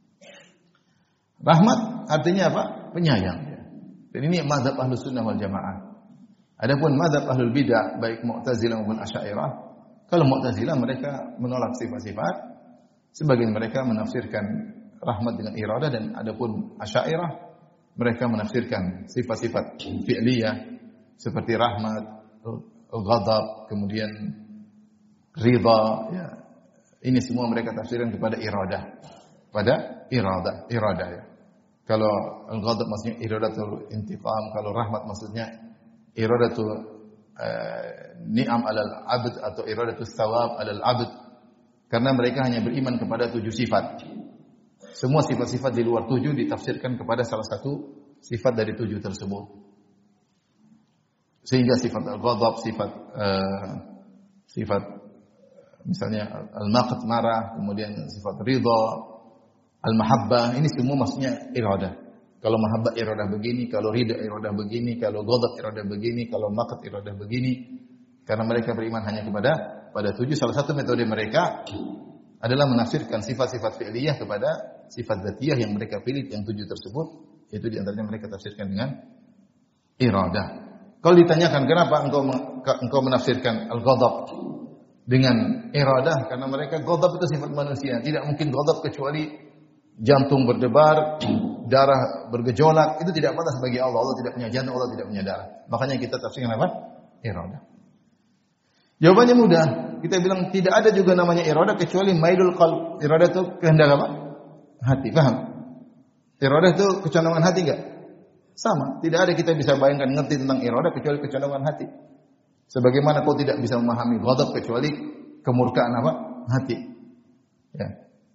Rahmat artinya apa? Penyayang. Dan ini mazhab Ahlus Sunnah wal Jamaah. Adapun mazhab Ahlul Bidah baik Mu'tazilah maupun Asy'ariyah, kalau Mu'tazilah mereka menolak sifat-sifat, sebagian mereka menafsirkan rahmat dengan iradah, dan adapun Asy'ariyah mereka menafsirkan sifat-sifat fi'liyah seperti rahmat, ghadab, kemudian ridha, ya. Ini semua mereka tafsirkan kepada iradah. Pada iradah, iradah ya. Kalau al-ghadab maksudnya iradatul intiqam, kalau rahmat maksudnya iradatul uh, ni'am alal abd atau iradatul thawab alal abd. Karena mereka hanya beriman kepada tujuh sifat. Semua sifat-sifat di luar tujuh ditafsirkan kepada salah satu sifat dari tujuh tersebut. Sehingga sifat al-ghadab, sifat uh, sifat misalnya al-maqt marah, kemudian sifat ridha, al-mahabbah, ini semua maksudnya iradah. Kalau mahabbah iradah begini, kalau ridha iradah begini, kalau ghadab iradah begini, kalau maqt iradah begini. Karena mereka beriman hanya kepada pada tujuh. Salah satu metode mereka adalah menafsirkan sifat-sifat fi'liyah kepada sifat dzatiyah yang mereka pilih yang tujuh tersebut. Itu di antaranya mereka tafsirkan dengan iradah. Kalau ditanyakan kenapa engkau engkau menafsirkan al-ghadab dengan iradah, karena mereka ghadab itu sifat manusia. Tidak mungkin ghadab kecuali jantung berdebar, darah bergejolak, itu tidak pantas bagi Allah. Allah tidak punya jantung, Allah tidak punya darah. Makanya kita tafsirkan apa? Iradah. Jawabannya mudah. Kita bilang tidak ada juga namanya iradah kecuali mailul qalb. Iradah itu kehendak apa? Hati. Paham? Iradah itu kecondongan hati enggak? Sama. Tidak ada kita bisa bayangkan ngerti tentang iradah kecuali kecondongan hati. Sebagaimana kau tidak bisa memahami ghadab kecuali kemurkaan apa? Hati. Ya.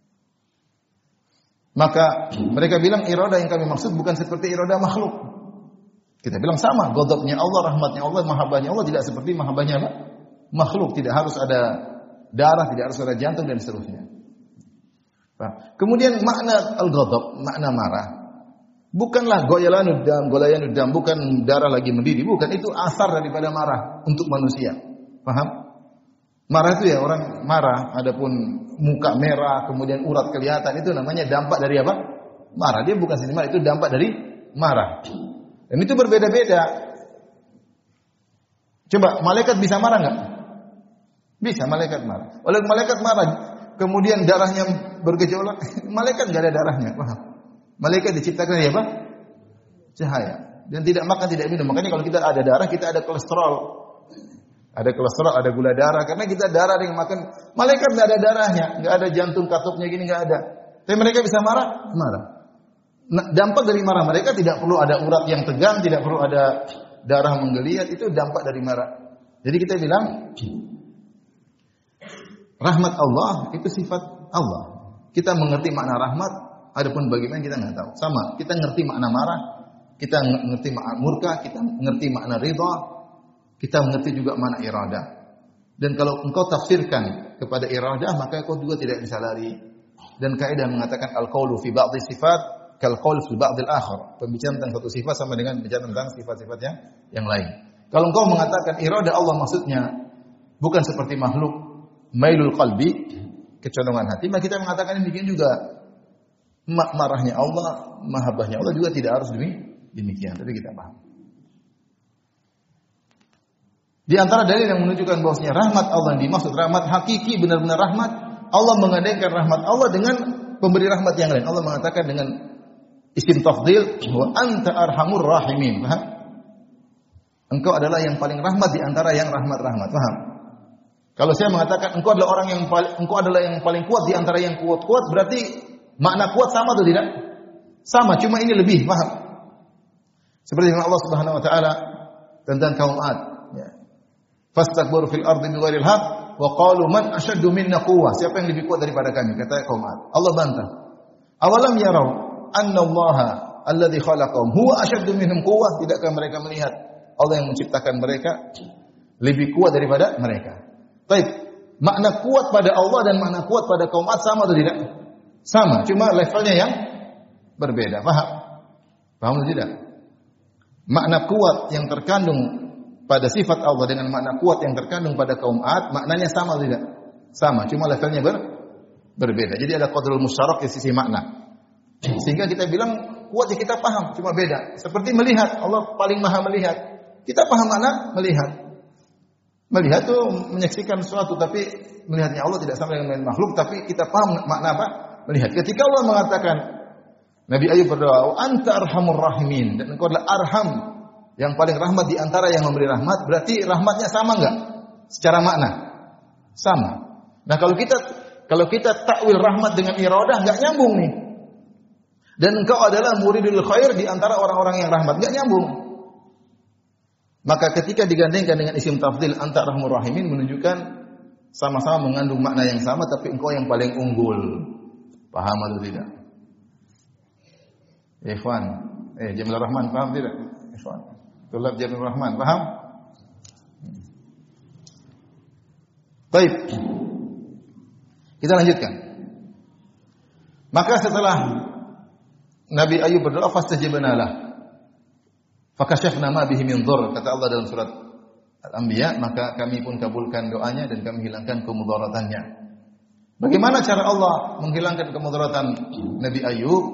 Maka mereka bilang iradah yang kami maksud bukan seperti iradah makhluk. Kita bilang sama, ghadabnya Allah, rahmatnya Allah, mahabbahnya Allah tidak seperti mahabbahnya apa? Makhluk. Tidak harus ada darah, tidak harus ada jantung dan seterusnya. Nah, kemudian makna al-ghadab, makna marah, bukanlah goyalanud dam, golayanud dam, bukan darah lagi mendidih, bukan, itu asar daripada marah untuk manusia. Paham? Marah itu ya orang marah, adapun muka merah, kemudian urat kelihatan, itu namanya dampak dari apa? Marah. Dia bukan sendiri marah, itu dampak dari marah. Dan itu berbeda-beda. Coba, malaikat bisa marah enggak? Bisa, malaikat marah. Oleh malaikat marah, kemudian darahnya bergejolak, malaikat enggak ada darahnya, paham? Malaikat diciptakan dari apa? Cahaya. Dan tidak makan, tidak minum. Makanya kalau kita ada darah, kita ada kolesterol. Ada kolesterol, ada gula darah. Karena kita darah yang makan. Malaikat tidak ada darahnya. Tidak ada jantung katupnya gini, tidak ada. Tapi mereka bisa marah? Marah. Nah, dampak dari marah mereka tidak perlu ada urat yang tegang, tidak perlu ada darah menggeliat. Itu dampak dari marah. Jadi kita bilang, rahmat Allah itu sifat Allah. Kita mengerti makna rahmat, adapun bagaimana kita nggak tahu. Sama, kita ngerti makna marah, kita ngerti makna murka, kita ngerti makna ridha, kita mengerti juga makna iradah. Dan kalau engkau tafsirkan kepada iradah, maka kau juga tidak bisa lari. Dan kaidah mengatakan al-qaulu fi ba'dhi sifat kal qaul fi ba'dil akhar. Pembicaraan tentang satu sifat sama dengan bicara tentang sifat-sifat yang yang lain. Kalau engkau mengatakan iradah Allah maksudnya bukan seperti makhluk, mailul qalbi, kecondongan hati, maka kita mengatakan demikian juga. Marahnya Allah, mahabbahnya Allah juga tidak harus demikian. Tapi kita paham. Di antara dalil yang menunjukkan bahwasanya rahmat Allah yang dimaksud rahmat hakiki, benar-benar rahmat, Allah mengadakan rahmat Allah dengan pemberi rahmat yang lain. Allah mengatakan dengan isim tafdhil, wa anta arhamur rahimin. Paham? Engkau adalah yang paling rahmat di antara yang rahmat-rahmat. Paham? Kalau saya mengatakan engkau adalah orang yang paling, engkau adalah yang paling kuat di antara yang kuat-kuat, berarti makna kuat sama atau tidak? Sama, cuma ini lebih. Paham? Seperti yang Allah Subhanahu wa taala tentang kaum Ad, ya. Fastakbaru fil ardi bighairil haqq wa qalu man asyaddu minna quwwah. Siapa yang lebih kuat daripada kami? Kata kaum Ad. Allah bantah. Awalam yarau annallaha alladzi khalaqahum huwa asyaddu minhum quwwah? Tidakkah mereka melihat Allah yang menciptakan mereka lebih kuat daripada mereka? Baik, makna kuat pada Allah dan makna kuat pada kaum Ad sama atau tidak? Sama, cuma levelnya yang berbeda. Paham? Paham atau tidak? Makna kuat yang terkandung pada sifat Allah dengan makna kuat yang terkandung pada kaum Ad, maknanya sama atau tidak? Sama, cuma levelnya ber, berbeda. Jadi ada qadrul musyarak di sisi makna. Sehingga kita bilang kuat ya kita paham, cuma beda. Seperti melihat, Allah paling maha melihat. Kita paham makna melihat. Melihat itu menyaksikan sesuatu, tapi melihatnya Allah tidak sama dengan makhluk, tapi kita paham makna apa? Melihat. Ketika Allah mengatakan, Nabi Ayub berdoa, "Anta arhamur rahimin," dan engkau adalah arham, yang paling rahmat di antara yang memberi rahmat, berarti rahmatnya sama enggak? Secara makna. Sama. Nah, kalau kita kalau kita takwil rahmat dengan iradah enggak nyambung nih. Dan engkau adalah muridul khair di antara orang-orang yang rahmat, enggak nyambung. Maka ketika digandengkan dengan isim tafdhil anta arhamur rahimin menunjukkan sama-sama mengandung makna yang sama tapi engkau yang paling unggul. Paham atau tidak? Ikhwan, eh Jamil Rahman paham tidak? Ikhwan. Tulab Jamil Rahman paham? Baik. Kita lanjutkan. Maka setelah Nabi Ayub berdoa fastajabna lah. Fakashafna ma bihi min dhurr, kata Allah dalam surat Al-Anbiya, maka kami pun kabulkan doanya dan kami hilangkan kemudaratannya. Bagaimana cara Allah menghilangkan kemudaratan Nabi Ayub?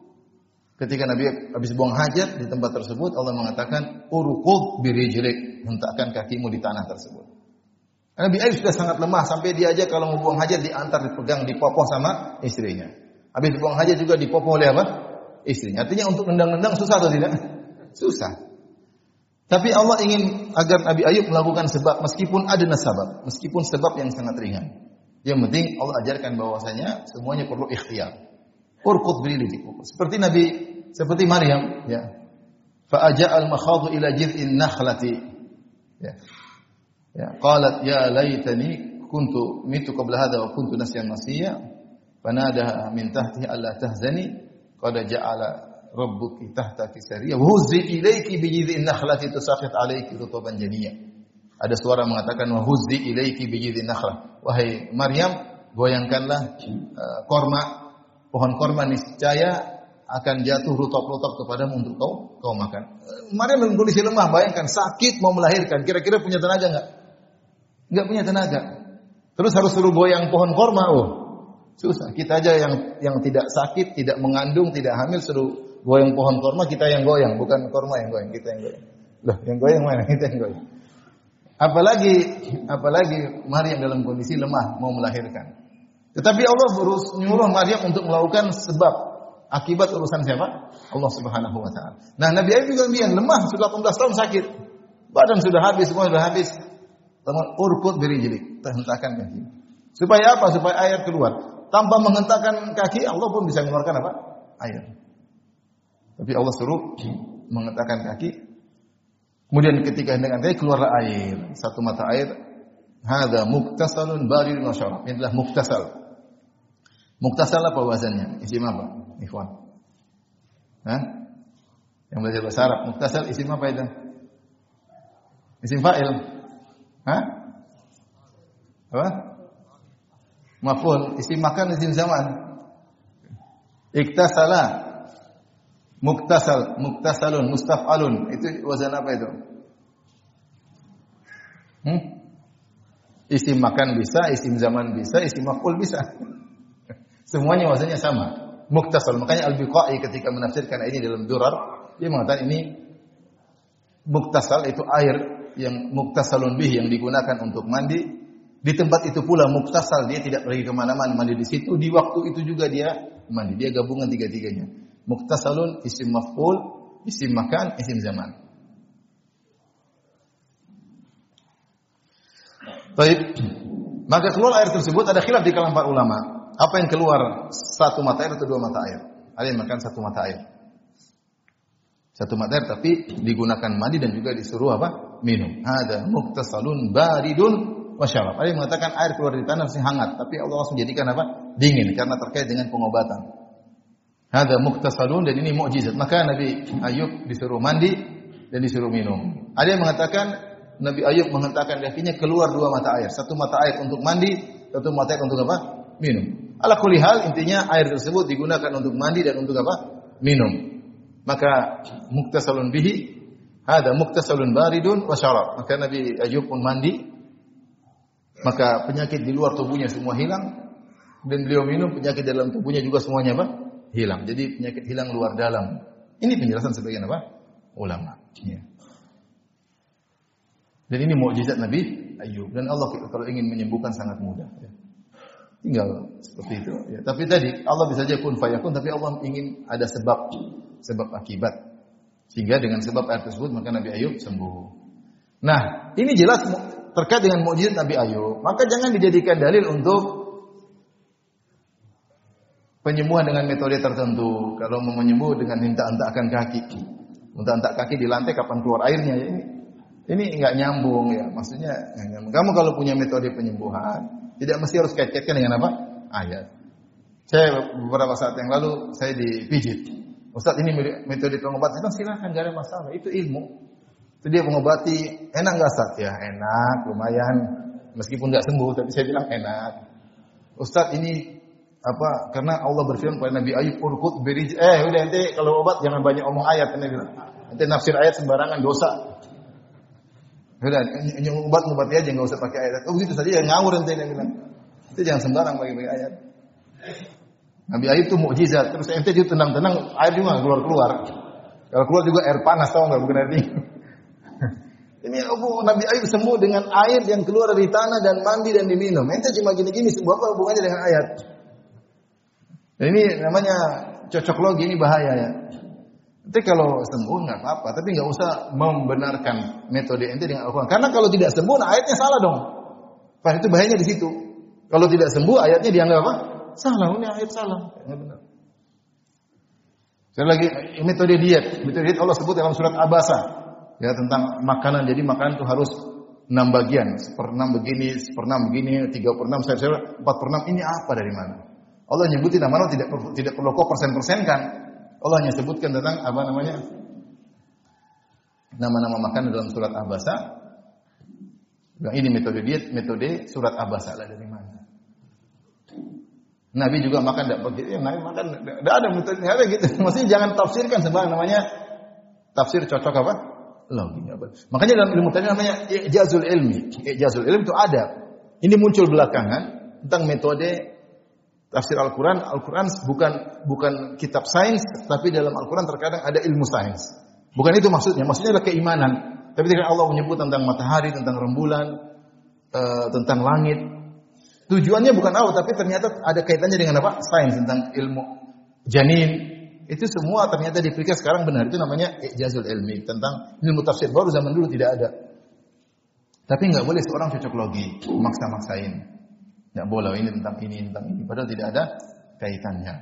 Ketika Nabi habis buang hajat di tempat tersebut, Allah mengatakan, "Urqud birijlik," hentakkan kakimu di tanah tersebut. Nabi Ayub sudah sangat lemah sampai dia aja kalau mau buang hajat diantar, dipegang, dipopoh sama istrinya. Habis buang hajat juga dipopoh oleh apa? Istrinya. Artinya untuk nendang-nendang susah atau tidak? Susah. Tapi Allah ingin agar Nabi Ayub melakukan sebab meskipun ada nasabab, meskipun sebab yang sangat ringan. Yang penting Allah ajarkan bahwasanya semuanya perlu ikhtiar. Urqud birijlik. Seperti Nabi seperti Maryam, ya. Fa aja'al makhadu ila jiz'in nakhlati. Ya. Ya, qalat ya laitani kuntu mitu qabla hadha wa kuntu nasyan nasiya. Fanadaha min tahtiha alla tahzani qad ja'ala rabbuki tahtaki sariya wa huzzi ilayki bi jiz'in nakhlati tusaqit alayki rutban janiyya. Ada suara mengatakan wa huzzi ilayki bi jiz'in nakhlah. Wahai Maryam, goyangkanlah uh, korma, pohon korma niscaya akan jatuh rutop-rutop kepadamu untuk kau kau makan. Maryam dalam kondisi lemah, bayangkan sakit mau melahirkan, kira-kira punya tenaga enggak? Enggak punya tenaga. Terus harus suruh goyang pohon korma, oh. Susah. Kita aja yang yang tidak sakit, tidak mengandung, tidak hamil suruh goyang pohon korma, kita yang goyang, bukan korma yang goyang, kita yang goyang. Loh, yang goyang mana? Kita yang goyang. Apalagi apalagi Maryam dalam kondisi lemah mau melahirkan. Tetapi Allah berus nyuruh Maryam untuk melakukan sebab akibat urusan siapa? Allah Subhanahu wa taala. Nah, Nabi Ayub juga demikian, lemah sudah delapan belas tahun sakit. Badan sudah habis, semua sudah habis. Teman urqud birijlik, hentakkan kaki. Supaya apa? Supaya air keluar. Tanpa menghentakkan kaki, Allah pun bisa mengeluarkan apa? Air. Tapi Allah suruh menghentakkan kaki. Kemudian ketika hentakkan kaki, keluarlah air. Satu mata air. Hadza muktasalun baridun wa syarab. Ini adalah muktasal. Muktasal apa wazannya? Isim apa? Ikhwan. Hah? Yang belajar bahasa Arab, muktasal isim apa itu? Isim fa'il. Hah? Apa? Maf'ul, isim makan, isim zaman. Iktasala. Muktasal, muktasalun, mustaf'alun. Itu wazan apa itu? Hmm? Isim makan bisa, isim zaman bisa, isim maf'ul bisa. Semuanya wazannya sama. Muktasal. Makanya Al-Biqai ketika menafsirkan ini dalam Durar, dia mengatakan ini muktasal itu air yang muktasalun bih yang digunakan untuk mandi. Di tempat itu pula muktasal, dia tidak pergi kemana-mana, mandi di situ. Di waktu itu juga dia mandi. Dia gabungan tiga-tiganya. Muktasalun, isim maf'ul, isim makan, isim zaman. Baik. Maka keluar air tersebut ada khilaf di kalangan para ulama. Apa yang keluar? Satu mata air atau dua mata air? Ada yang makan satu mata air. Satu mata air tapi digunakan mandi dan juga disuruh apa? Minum. Ada muktasalun baridun wa syarab. Ada yang mengatakan air keluar dari tanah masih hangat, tapi Allah langsung jadikan apa? Dingin karena terkait dengan pengobatan. Hadza muktasalun, dan ini mukjizat. Maka Nabi Ayub disuruh mandi dan disuruh minum. Ada yang mengatakan Nabi Ayub menghentakkan kakinya keluar dua mata air. Satu mata air untuk mandi, satu mata air untuk apa? Minum. Ala kulli hal, intinya air tersebut digunakan untuk mandi dan untuk apa? Minum. Maka muktasalun bihi, hadza muktasalun baridun wa syarab. Maka Nabi Ayub pun mandi, maka penyakit di luar tubuhnya semua hilang, dan beliau minum, penyakit dalam tubuhnya juga semuanya apa? Hilang. Jadi penyakit hilang luar dalam. Ini penjelasan sebagian apa? Ulama. Ya. Dan ini mukjizat Nabi Ayub. Dan Allah kalau ingin menyembuhkan sangat mudah. Ya. Tinggal seperti itu. Ya. Tapi tadi Allah bisa saja kun fayakun, tapi Allah ingin ada sebab, sebab akibat. Sehingga dengan sebab air tersebut maka Nabi Ayub sembuh. Nah, ini jelas terkait dengan mukjizat Nabi Ayub. Maka jangan dijadikan dalil untuk penyembuhan dengan metode tertentu. Kalau mau menyembuh dengan hentak-hentakkan kaki, hentak-hentak kaki di lantai kapan keluar airnya, ya ini ini enggak nyambung ya. Maksudnya enggak nyambung. Kamu kalau punya metode penyembuhan, tidak mesti harus kait-kaitkan dengan apa? Ayat. Saya beberapa saat yang lalu saya dipijit. Ustaz, ini metode pengobatan. Silakan, enggak ada masalah. Itu ilmu. Itu dia mengobati. Enak enggak, Ustaz? Ya, enak, lumayan. Meskipun enggak sembuh, tapi saya bilang enak. Ustaz, ini apa? Karena Allah berfirman kepada Nabi Ayub, "Urqud birij." Eh, udah ente kalau obat jangan banyak omong ayat, ente bilang. Ente nafsir ayat sembarangan dosa. Udah, nyung obat ngobati aja, enggak usah pakai ayat. Oh, begitu saja, ya ngawur ente, dia bilang. Itu jangan sembarang pakai ayat. Nabi Ayub itu mukjizat. Terus ente juga tenang-tenang, air juga keluar-keluar. Kalau keluar juga air panas, tahu enggak, bukan air dingin. Ini oh, Nabi Ayub sembuh dengan air yang keluar dari tanah dan mandi dan diminum. Ente cuma gini-gini, sembuh apa hubungannya dengan ayat? Dan ini namanya cocok logi, ini bahaya ya. Nanti kalau sembuh nggak apa-apa, tapi nggak usah membenarkan metode ente dengan Al-Quran. Karena kalau tidak sembuh, nah ayatnya salah dong. Pak, itu bahayanya di situ. Kalau tidak sembuh, ayatnya dianggap apa? Salah, ini ayat salah. Nggak benar. Saya lagi metode diet, metode diet Allah sebut dalam surat Abasa ya tentang makanan. Jadi makanan itu harus enam bagian, seperenam begini, seperenam begini, tiga per enam, saya empat per enam. Ini apa dari mana? Allah nyebutin nama tidak tidak perlu kok persen-persenkan. Allah hanya sebutkan tentang apa namanya? Nama-nama makanan dalam surat Abasa. Yang ini metode diet, metode surat Abasa lah dari mana? Nabi juga makan tidak begitu, ya, Nabi makan tidak ada metode ada gitu. Maksudnya jangan tafsirkan sembarang, namanya tafsir cocok apa? Logi apa? Makanya dalam ilmu tadi namanya ijazul ilmi. Ijazul ilmi itu ada. Ini muncul belakangan tentang metode tafsir Al-Quran. Al-Quran bukan bukan kitab sains, tapi dalam Al-Quran terkadang ada ilmu sains. Bukan itu maksudnya. Maksudnya adalah keimanan. Tapi ketika Allah menyebut tentang matahari, tentang rembulan, uh, tentang langit, tujuannya bukan Allah, tapi ternyata ada kaitannya dengan apa? Sains, tentang ilmu janin. Itu semua ternyata dipikir sekarang benar. Itu namanya ijazul ilmi. Tentang ilmu tafsir baru zaman dulu tidak ada. Tapi nggak boleh seorang cocok logi, maksa-maksain. Tidak boleh, ini tentang ini, tentang ini. Padahal tidak ada kaitannya.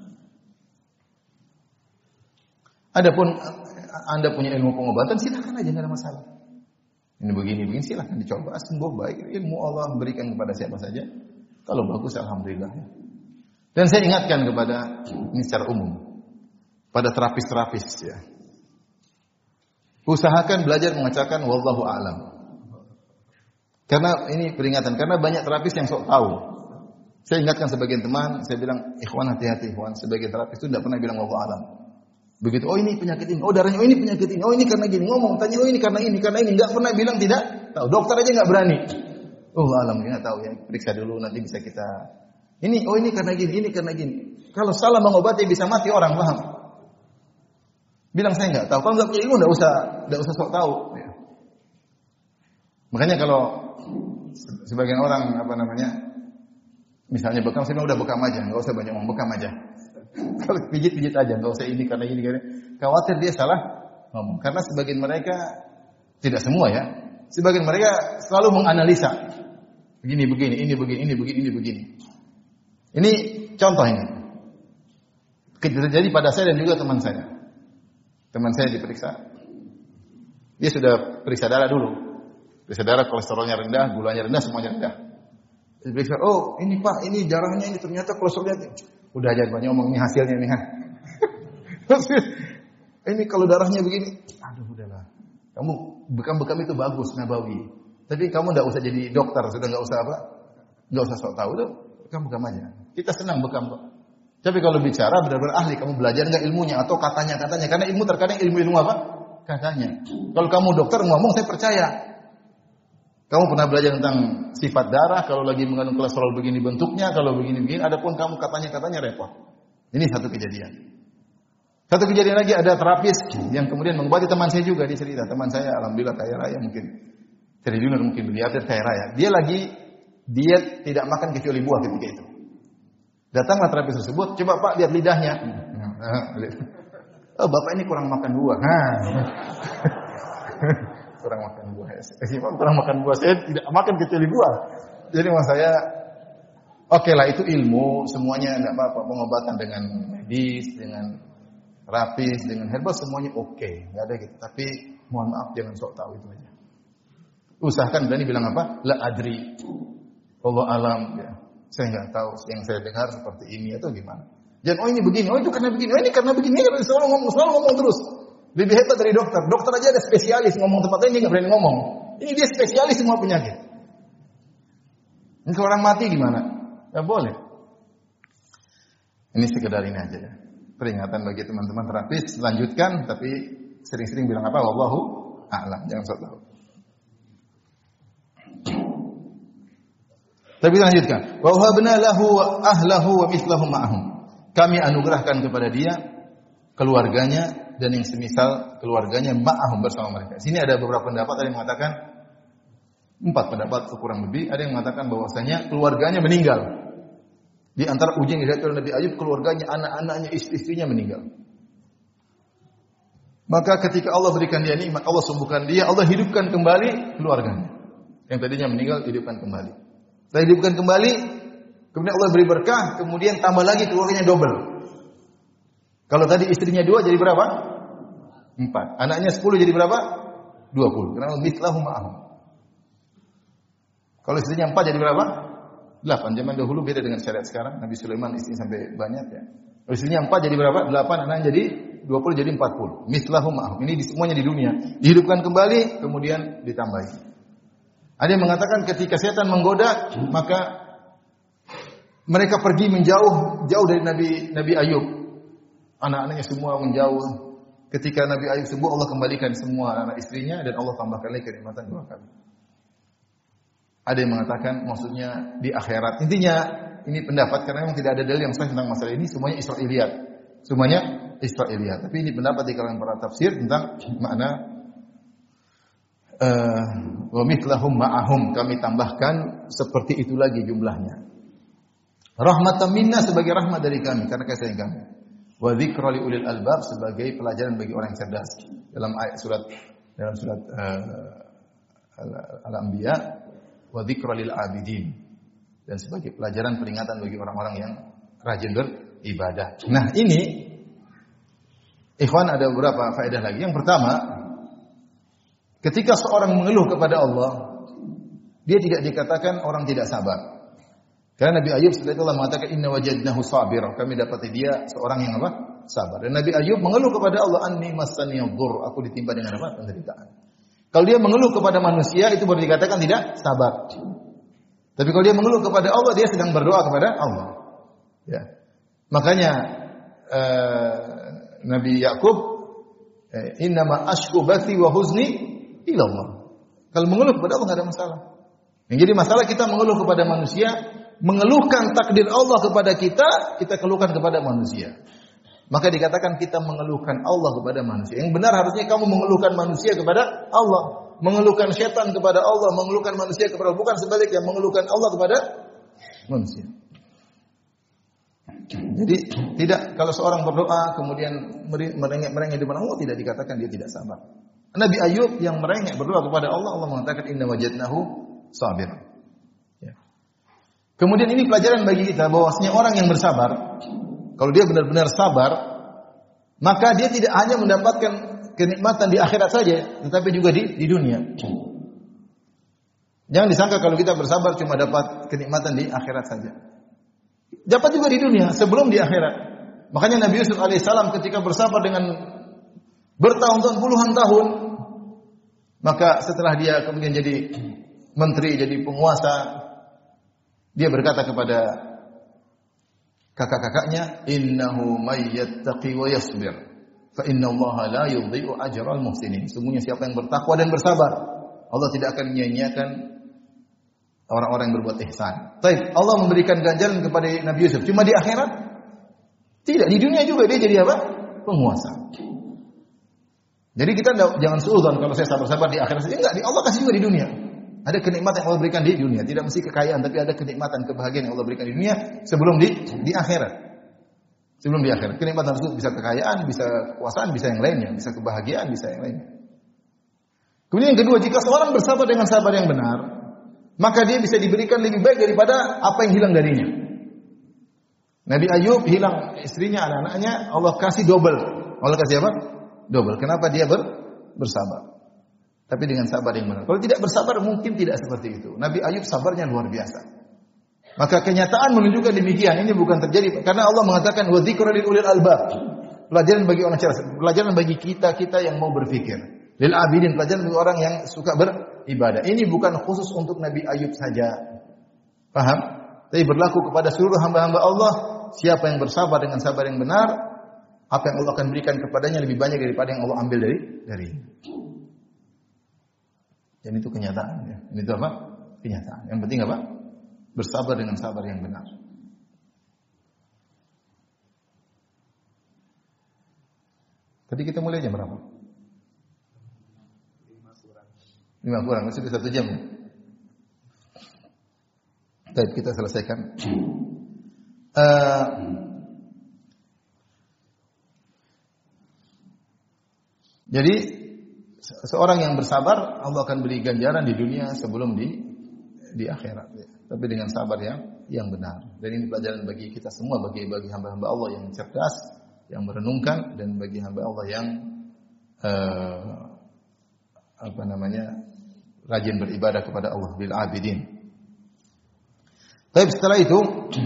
Adapun Anda punya ilmu pengobatan, silakan aja, tidak ada masalah. Ini begini, begini, silakan dicoba. Sembuh baik. Ilmu Allah berikan kepada siapa saja. Kalau bagus, alhamdulillah. Dan saya ingatkan kepada, ini secara umum, pada terapis-terapis ya. Usahakan belajar mengatakan wallahu a'lam. Karena ini peringatan, karena banyak terapis yang sok tahu. Saya ingatkan sebagian teman, saya bilang, ikhwan hati-hati ikhwan, sebagian terapis itu tidak pernah bilang wallahu a'lam. Begitu, oh ini penyakit ini, oh darahnya, oh ini penyakit ini, oh ini karena gini, ngomong, tanya, oh ini karena ini, karena ini, enggak pernah bilang tidak tahu. Dokter aja enggak berani. Oh alam, dia enggak tahu ya, periksa dulu nanti bisa kita. Ini, oh ini karena gini, ini karena gini. Kalau salah mengobati bisa mati orang, paham? Bilang saya enggak tahu. Kalau enggak punya ilmu enggak usah, enggak usah sok tahu. Ya. Makanya kalau sebagian orang apa namanya, misalnya bekam, saya udah bekam aja, enggak usah banyak ngomong, bekam aja. Kalau pijit-pijit aja, nggak usah ini karena ini karena khawatir dia salah ngomong. Karena sebagian mereka, tidak semua ya, sebagian mereka selalu menganalisa. Begini, begini, ini begini, ini begini, ini begini. Ini contoh ini. Terjadi pada saya dan juga teman saya. Teman saya diperiksa. Dia sudah periksa darah dulu. Periksa darah, kolesterolnya rendah, gulanya rendah, semuanya rendah. Diperiksa, oh ini Pak, ini darahnya ini ternyata kolesterolnya. Udah aja banyak ngomong, ini hasilnya nih. Ini kalau darahnya begini, aduh udahlah. Kamu bekam-bekam itu bagus, nabawi. Tapi kamu enggak usah jadi dokter, sudah enggak usah apa? Enggak usah sok tahu itu, bekam-bekam aja. Kita senang bekam kok. Tapi kalau bicara benar-benar ahli, kamu belajar enggak ilmunya atau katanya-katanya? Karena ilmu terkadang ilmu-ilmu apa? Katanya. Kalau kamu dokter ngomong, saya percaya. Kamu pernah belajar tentang sifat darah, kalau lagi mengandung kolesterol begini bentuknya, kalau begini-begini, adapun kamu katanya-katanya repot. Ini satu kejadian. Satu kejadian lagi ada terapis yang kemudian mengobati teman saya juga, dia cerita. Teman saya alhamdulillah kaya raya, mungkin triliuner, mungkin miliarder, kaya raya. Dia lagi diet tidak makan kecuali buah ketika itu. Datanglah terapis tersebut, coba Pak lihat lidahnya. Oh, Bapak ini kurang makan buah. kurang makan buah. Eh, kurang makan buah. Saya tidak makan kecuali buah. Jadi mas saya, oke okay lah itu ilmu, semuanya tidak apa-apa. Pengobatan dengan medis, dengan terapis, dengan herbal semuanya oke, okay. Nggak ada gitu. Tapi mohon maaf jangan sok tahu itu aja. Usahakan berani bilang apa? La adri. Allah alam. Ya. Saya nggak tahu. Yang saya dengar seperti ini atau gimana. Jangan oh ini begini, oh itu karena begini, oh ini karena begini. Ini selalu ngomong, selalu ngomong terus. Lebih hebat dari dokter. Dokter aja ada spesialis ngomong tempat lain dia nggak berani ngomong. Ini dia spesialis semua penyakit. Ini kalau orang mati gimana? Nggak boleh. Ini sekedar ini aja ya. Peringatan bagi teman-teman terapis, lanjutkan tapi sering-sering bilang apa? Wallahu a'lam, jangan sok tahu. Tapi lanjutkan. Wa wahabna lahu ahlahu wa mithlahum ma'ahum. Kami anugerahkan kepada dia keluarganya dan yang semisal keluarganya ma'ahum bersama mereka. Sini ada beberapa pendapat, ada yang mengatakan empat pendapat kurang lebih, ada yang mengatakan bahwasanya keluarganya meninggal. Di antara ujian yang dihadapi oleh Nabi Ayub, keluarganya, anak-anaknya, istri-istrinya meninggal. Maka ketika Allah berikan dia nikmat, Allah sembuhkan dia, Allah hidupkan kembali keluarganya. Yang tadinya meninggal, hidupkan kembali. Setelah hidupkan kembali, kemudian Allah beri berkah, kemudian tambah lagi keluarganya double. Kalau tadi istrinya dua, jadi berapa? Empat. Anaknya sepuluh, jadi berapa? Dua puluh. Karena mithlahum ma'ahum. Kalau istrinya empat, jadi berapa? Delapan. Zaman dahulu beda dengan syariat sekarang. Nabi Sulaiman istrinya sampai banyak ya. Istrinya empat jadi berapa? Delapan. Anaknya jadi dua puluh jadi empat puluh. Mislahum ma'hum. Ini semuanya di dunia. Dihidupkan kembali, kemudian ditambahi. Ada yang mengatakan ketika setan menggoda, maka mereka pergi menjauh, jauh dari Nabi Nabi Ayub. Anak-anaknya semua menjauh. Ketika Nabi Ayub sembuh, Allah kembalikan semua anak istrinya dan Allah tambahkan lagi kenikmatan dua kali. Ada yang mengatakan maksudnya di akhirat. Intinya ini pendapat karena memang tidak ada dalil yang sahih tentang masalah ini. Semuanya Israiliyat. Semuanya Israiliyat. Tapi ini pendapat di kalangan para tafsir tentang makna wa mithlahum ma'ahum. Kami tambahkan seperti itu lagi jumlahnya. Rahmatan minna sebagai rahmat dari kami karena kasih sayang kami. Wa dzikra li ulil albab sebagai pelajaran bagi orang yang cerdas. Dalam ayat surat dalam surat uh, Al-Anbiya wa dzikra lil abidin dan sebagai pelajaran peringatan bagi orang-orang yang rajin beribadah. Nah, ini ikhwan ada beberapa faedah lagi. Yang pertama, ketika seorang mengeluh kepada Allah, dia tidak dikatakan orang tidak sabar. Karena Nabi Ayub setelah itu Allah mengatakan inna wajadnahu sabira. Kami dapati dia seorang yang apa? Sabar. Dan Nabi Ayub mengeluh kepada Allah, anni massani yadhur, aku ditimpa dengan apa? Penderitaan. Kalau dia mengeluh kepada manusia itu baru dikatakan tidak sabar. Tapi kalau dia mengeluh kepada Allah, dia sedang berdoa kepada Allah. Ya. Makanya uh, Nabi Yakub innama ashku bathi wa huzni ila Allah. Kalau mengeluh kepada Allah enggak ada masalah. Yang jadi masalah kita mengeluh kepada manusia, mengeluhkan takdir Allah kepada kita, kita keluhkan kepada manusia. Maka dikatakan kita mengeluhkan Allah kepada manusia. Yang benar harusnya kamu mengeluhkan manusia kepada Allah. Mengeluhkan setan kepada Allah. Mengeluhkan manusia kepada Allah. Bukan sebaliknya mengeluhkan Allah kepada manusia. Jadi tidak, kalau seorang berdoa kemudian merengek-merengek di depan Allah, tidak dikatakan dia tidak sabar. Nabi Ayub yang merengek berdoa kepada Allah, Allah mengatakan inna wajadnahu sabir. Ya. Kemudian ini pelajaran bagi kita bahwasanya orang yang bersabar, kalau dia benar-benar sabar, maka dia tidak hanya mendapatkan kenikmatan di akhirat saja, tetapi juga di, di dunia. Jangan disangka kalau kita bersabar cuma dapat kenikmatan di akhirat saja. Dapat juga di dunia sebelum di akhirat. Makanya Nabi Yusuf alaihissalam ketika bersabar dengan bertahun-tahun, puluhan tahun, maka setelah dia kemudian jadi menteri, jadi penguasa, dia berkata kepada kakak-kakaknya, innahu may yattaqi wa yasbir fa innallaha la yudhi'u ajral muhsinin. Sungguhnya siapa yang bertakwa dan bersabar, Allah tidak akan menyia-nyiakan orang-orang yang berbuat ihsan. Baik, Allah memberikan ganjaran kepada Nabi Yusuf. Cuma di akhirat? Tidak, di dunia juga dia jadi apa? Penguasa. Jadi kita jangan suudzon kalau saya sabar-sabar di akhirat saja. Enggak, di Allah kasih juga di dunia. Ada kenikmatan yang Allah berikan di dunia, tidak mesti kekayaan, tapi ada kenikmatan, kebahagiaan yang Allah berikan di dunia sebelum di di akhirat. Sebelum di akhirat. Kenikmatan tersebut bisa kekayaan, bisa kekuasaan, bisa yang lainnya, bisa kebahagiaan, bisa yang lainnya. Kemudian yang kedua, jika seorang bersabar dengan sabar yang benar, maka dia bisa diberikan lebih baik daripada apa yang hilang darinya. Nabi Ayub hilang istrinya, anak-anaknya, Allah kasih double. Allah kasih apa? Double. Kenapa dia ber, bersabar? Tapi dengan sabar yang benar. Kalau tidak bersabar mungkin tidak seperti itu. Nabi Ayub sabarnya luar biasa. Maka kenyataan menunjukkan demikian. Ini bukan terjadi karena Allah mengatakan wa dzikra lil ulil albab. Pelajaran bagi orang cerdas, pelajaran bagi kita-kita yang mau berpikir. Lil abidin, pelajaran bagi orang yang suka beribadah. Ini bukan khusus untuk Nabi Ayub saja. Paham? Tapi berlaku kepada seluruh hamba-hamba Allah. Siapa yang bersabar dengan sabar yang benar, apa yang Allah akan berikan kepadanya lebih banyak daripada yang Allah ambil dari dari. Dan itu kenyataan. Ya. Ini itu apa? Kenyataan. Yang penting apa? Bersabar dengan sabar yang benar. Tadi kita mulai jam berapa? Lima kurang. Masih satu jam. Baik, kita selesaikan. Uh, jadi seorang yang bersabar, Allah akan beri ganjaran di dunia sebelum di di akhirat. Ya. Tapi dengan sabar yang yang benar. Dan ini pelajaran bagi kita semua, bagi bagi hamba-hamba Allah yang cerdas, yang merenungkan, dan bagi hamba Allah yang uh, apa namanya rajin beribadah kepada Allah bil abidin. Tapi setelah itu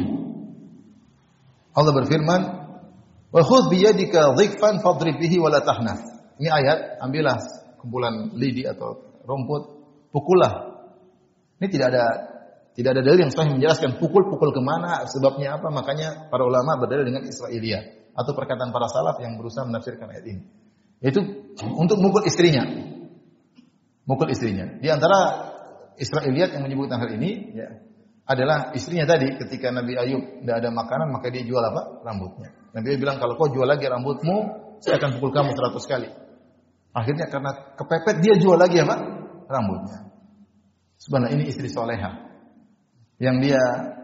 Allah berfirman, "Wa khudh bi yadika dhikfan fadrib bihi wa la tahnath." Ini ayat, ambillah kumpulan lidi atau rumput, pukullah. Ini tidak ada tidak ada dalil yang sahih menjelaskan pukul-pukul kemana, sebabnya apa. Makanya para ulama berdalil dengan Israiliyah atau perkataan para salaf yang berusaha menafsirkan ayat ini. Yaitu untuk mukul istrinya. Mukul istrinya. Di antara Israiliyat yang menyebutkan hal ini ya, adalah istrinya tadi ketika Nabi Ayub tidak ada makanan maka dia jual apa? Rambutnya. Nabi Ayub bilang kalau kau jual lagi rambutmu, saya akan pukul kamu seratus kali. Akhirnya karena kepepet dia jual lagi apa? Rambutnya. Sebenarnya ini istri soleha yang dia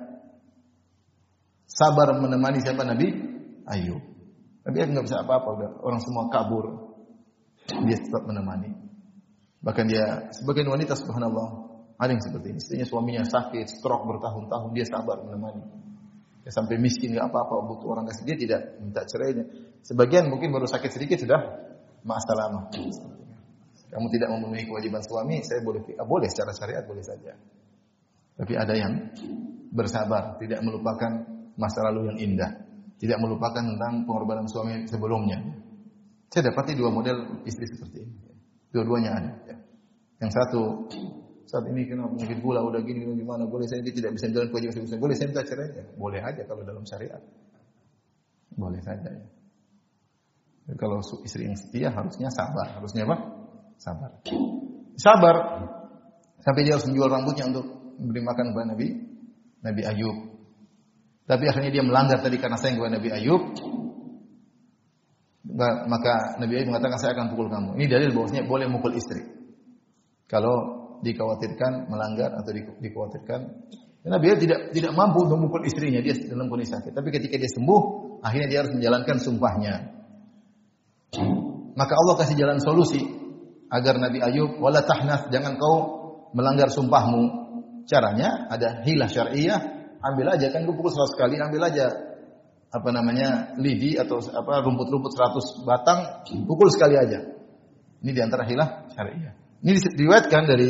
sabar menemani siapa? Nabi Ayub. Nabi Ayub nggak bisa apa-apa, udah orang semua kabur, dia tetap menemani. Bahkan dia sebagian wanita subhanallah ada yang seperti ini. Istrinya suaminya sakit, stroke bertahun-tahun, dia sabar menemani. Ya, sampai miskin nggak apa-apa, butuh orang kasih, dia tidak minta cerainya. Sebagian mungkin baru sakit sedikit sudah ma'asalamah. Kamu tidak memenuhi kewajiban suami, saya boleh boleh secara syariat boleh saja. Tapi ada yang bersabar, tidak melupakan masa lalu yang indah, tidak melupakan tentang pengorbanan suami sebelumnya. Saya dapati dua model istri seperti ini. Dua-duanya ada. Yang satu saat ini kena penyakit gula, udah gini gimana, boleh saya dia tidak bisa jalan kewajiban suami, boleh saya minta cerai? Ya, boleh aja kalau dalam syariat. Boleh saja ya. Jadi kalau istri yang setia harusnya sabar, harusnya apa? Sabar. Sabar sampai dia harus menjual rambutnya untuk memberi makan kepada Nabi Nabi Ayub. Tapi akhirnya dia melanggar tadi karena sayang kepada Nabi Ayub. Maka Nabi Ayub mengatakan saya akan pukul kamu. Ini dalil bahwasanya boleh mukul istri. Kalau dikhawatirkan melanggar atau dikhawatirkan. Nabi Ayub tidak tidak mampu untuk memukul istrinya, dia dalam kondisi sakit. Tapi ketika dia sembuh, akhirnya dia harus menjalankan sumpahnya. Maka Allah kasih jalan solusi agar Nabi Ayub wala tahnath, jangan kau melanggar sumpahmu. Caranya ada hilah syar'iyah, ambil aja kan pukul seratus kali, ambil aja apa namanya lidi atau apa rumput-rumput seratus batang, pukul sekali aja. Ini di antara hilah syar'iyah. Ini diriwayatkan dari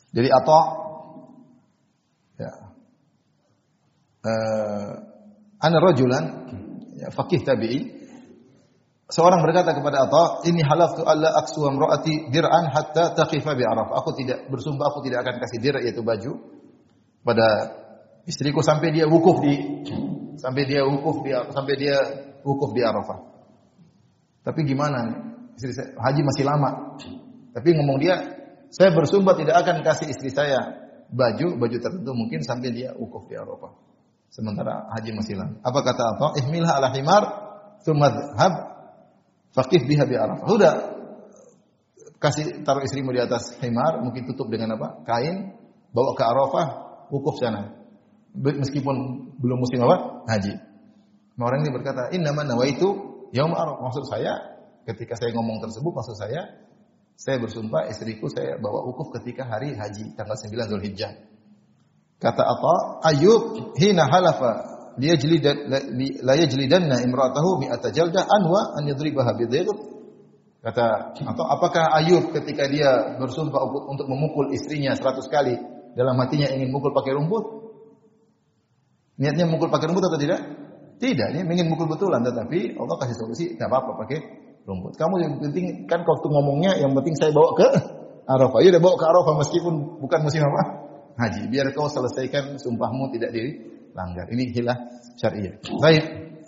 Jadi Atha ya. Uh, ana rajulan ya, faqih tabi'i. Seorang berkata kepada Atha, "Inni halaftu alla aksu imra'ati dir'an hatta taqifa bi Arafah." Aku tidak bersumpah aku tidak akan kasih dir' yaitu baju pada istriku sampai dia wukuf di sampai dia wukuf di sampai dia wukuf di Arafah. Tapi gimana nih? Istri saya, haji masih lama. Tapi ngomong dia, saya bersumpah tidak akan kasih istri saya baju baju tertentu mungkin sampai dia wukuf di Arafah. Sementara haji masih lama. Apa kata Atha? Ihmilha ala himar tsumma dhhab faqif biha bi Arafah. Sudah kasih taruh istrimu di atas himar, mungkin tutup dengan apa? Kain, bawa ke Arafah, wukuf sana. Meskipun belum musim apa? Haji. Orang ini berkata, "Innama nawaitu yaum Arafah." Maksud saya, ketika saya ngomong tersebut, maksud saya, saya bersumpah istriku saya bawa wukuf ketika hari haji, tanggal sembilan Zulhijjah. Kata Atha, Ayyub hina halafa liyajlid la yajlidanna imra'atahu mi'ata jaldah anwa an yadribaha bidhigh. Kata atau apakah Ayub ketika dia bersumpah untuk memukul istrinya seratus kali, dalam hatinya ingin mukul pakai rumput? Niatnya mukul pakai rumput atau tidak? Tidak, dia ingin mukul betulan, tetapi Allah kasih solusi, enggak apa-apa pakai rumput. Kamu yang penting kan waktu ngomongnya yang penting saya bawa ke Arafah. Ya udah bawa ke Arafah meskipun bukan musim apa? Haji. Biar kau selesaikan sumpahmu tidak dilanggar. Ini hilah syariah. Baik.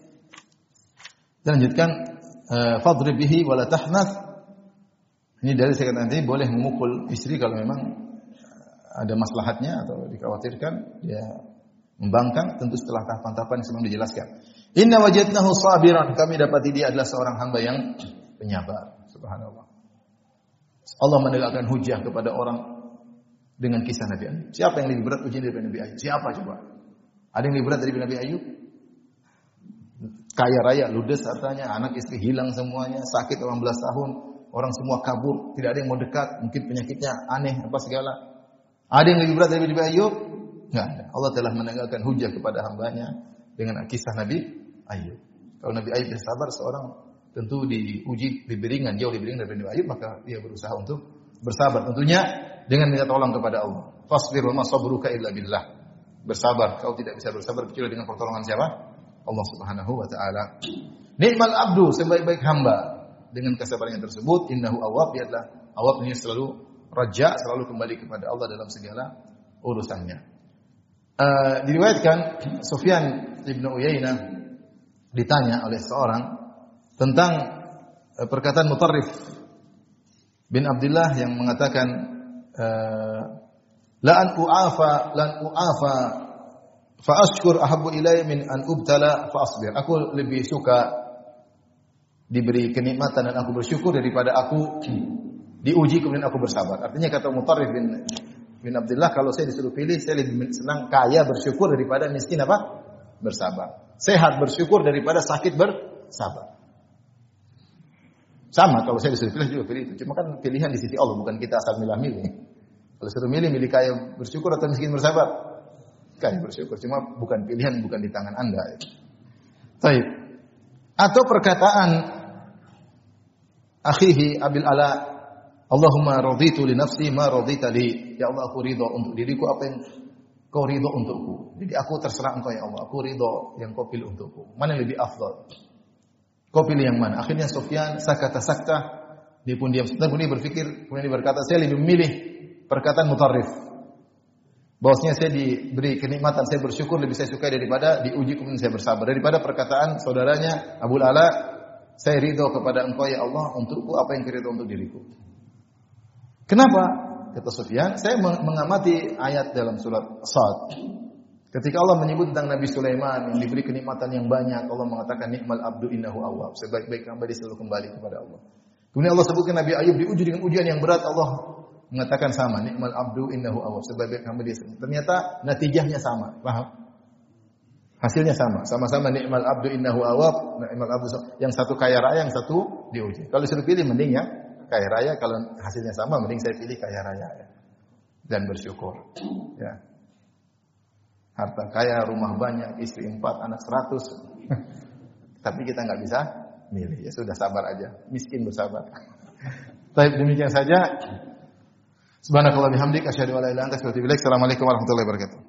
Kita lanjutkan fadrib bihi wala tahnath. Ini dari saya kata nanti boleh memukul istri kalau memang ada maslahatnya atau dikhawatirkan dia membangkang, tentu setelah tahapan-tahapan yang sebelum dijelaskan. Inna wajadnahu sabiran, kami dapati dia adalah seorang hamba yang penyabar. Subhanallah. Allah menegakkan hujah kepada orang dengan kisah Nabi Ayub. Siapa yang lebih berat ujian daripada Nabi Ayub? Siapa coba? Ada yang lebih berat dari Nabi Ayub? Kaya raya, ludes hartanya, anak istri hilang semuanya, sakit delapan belas tahun, orang semua kabur, tidak ada yang mau dekat, mungkin penyakitnya aneh apa segala. Ada yang lebih berat dari Nabi Ayub? Enggak ada. Allah telah menegakkan hujah kepada hambanya dengan kisah Nabi Ayub. Kalau Nabi Ayub bersabar, seorang tentu diuji lebih ringan, jauh lebih ringan dari Nabi Ayub, maka dia berusaha untuk bersabar. Tentunya dengan minta tolong kepada Allah. Fasbir wa ma sabruka illa billah. Bersabar, kau tidak bisa bersabar kecuali dengan pertolongan siapa? Allah Subhanahu wa taala. Ni'mal abdu, sebaik-baik hamba dengan kesabarannya tersebut, innahu awwab, dia adalah awwab, ini selalu raja, selalu kembali kepada Allah dalam segala urusannya. Uh, diriwayatkan Sufyan Ibn Uyainah ditanya oleh seorang tentang uh, perkataan Mutarrif bin Abdullah yang mengatakan la an u'afa lan u'afa fa ashkur ahabbu ilayya min an ubtala fa asbir. Aku lebih suka diberi kenikmatan dan aku bersyukur daripada aku diuji kemudian aku bersabar. Artinya kata Mutarrif bin bin Abdullah, kalau saya disuruh pilih saya lebih senang kaya bersyukur daripada miskin apa? Bersabar. Sehat bersyukur daripada sakit bersabar. Sama, kalau saya disuruh pilih juga pilih itu. Cuma kan pilihan di sisi Allah, bukan kita asal milah-milih. Kalau suruh milih, milih kaya bersyukur atau miskin bersabar? Kaya bersyukur. Cuma bukan pilihan, bukan di tangan Anda. Baik. Atau perkataan akhihi Abil Ala, Allahumma raditu li nafsi ma radita li. Ya Allah, aku ridha untuk diriku apa yang kau ridha untukku. Jadi aku terserah engkau ya Allah. Aku ridha yang kau pilih untukku. Mana yang lebih afdal? Kau pilih yang mana? Akhirnya Sufyan sakata sakta, dia pun diam sebentar, kemudian dia berpikir, kemudian dia berkata, saya lebih memilih perkataan Mutarrif. Bahwasanya saya diberi kenikmatan, saya bersyukur lebih saya suka daripada diuji kemudian saya bersabar. Daripada perkataan saudaranya Abu Ala, saya ridho kepada engkau ya Allah untukku apa yang kau untuk diriku. Kenapa? Kata Sufyan, saya mengamati ayat dalam surat Sad. Ketika Allah menyebut tentang Nabi Sulaiman yang diberi kenikmatan yang banyak, Allah mengatakan ni'mal abdu innahu awwab. Sebaik-baik hamba dia selalu kembali kepada Allah. Kemudian Allah sebutkan Nabi Ayub diuji dengan ujian yang berat, Allah mengatakan sama, ni'mal abdu innahu awwab. Sebaik-baik hamba dia selalu. Ternyata natijahnya sama. Paham? Hasilnya sama. Sama-sama ni'mal abdu innahu awwab, ni'mal abdu. Yang satu kaya raya, yang satu diuji. Kalau disuruh pilih mending ya kaya raya, kalau hasilnya sama mending saya pilih kaya raya ya. Dan bersyukur. Ya. Harta kaya, rumah banyak, istri empat, anak seratus. Tapi kita nggak bisa milih. Ya sudah sabar aja. Miskin bersabar. Baik, demikian saja Subhanakallah bihamdik asyhadu an la ilaha illa anta astaghfiruka wa atubu ilaik. Assalamualaikum warahmatullahi wabarakatuh.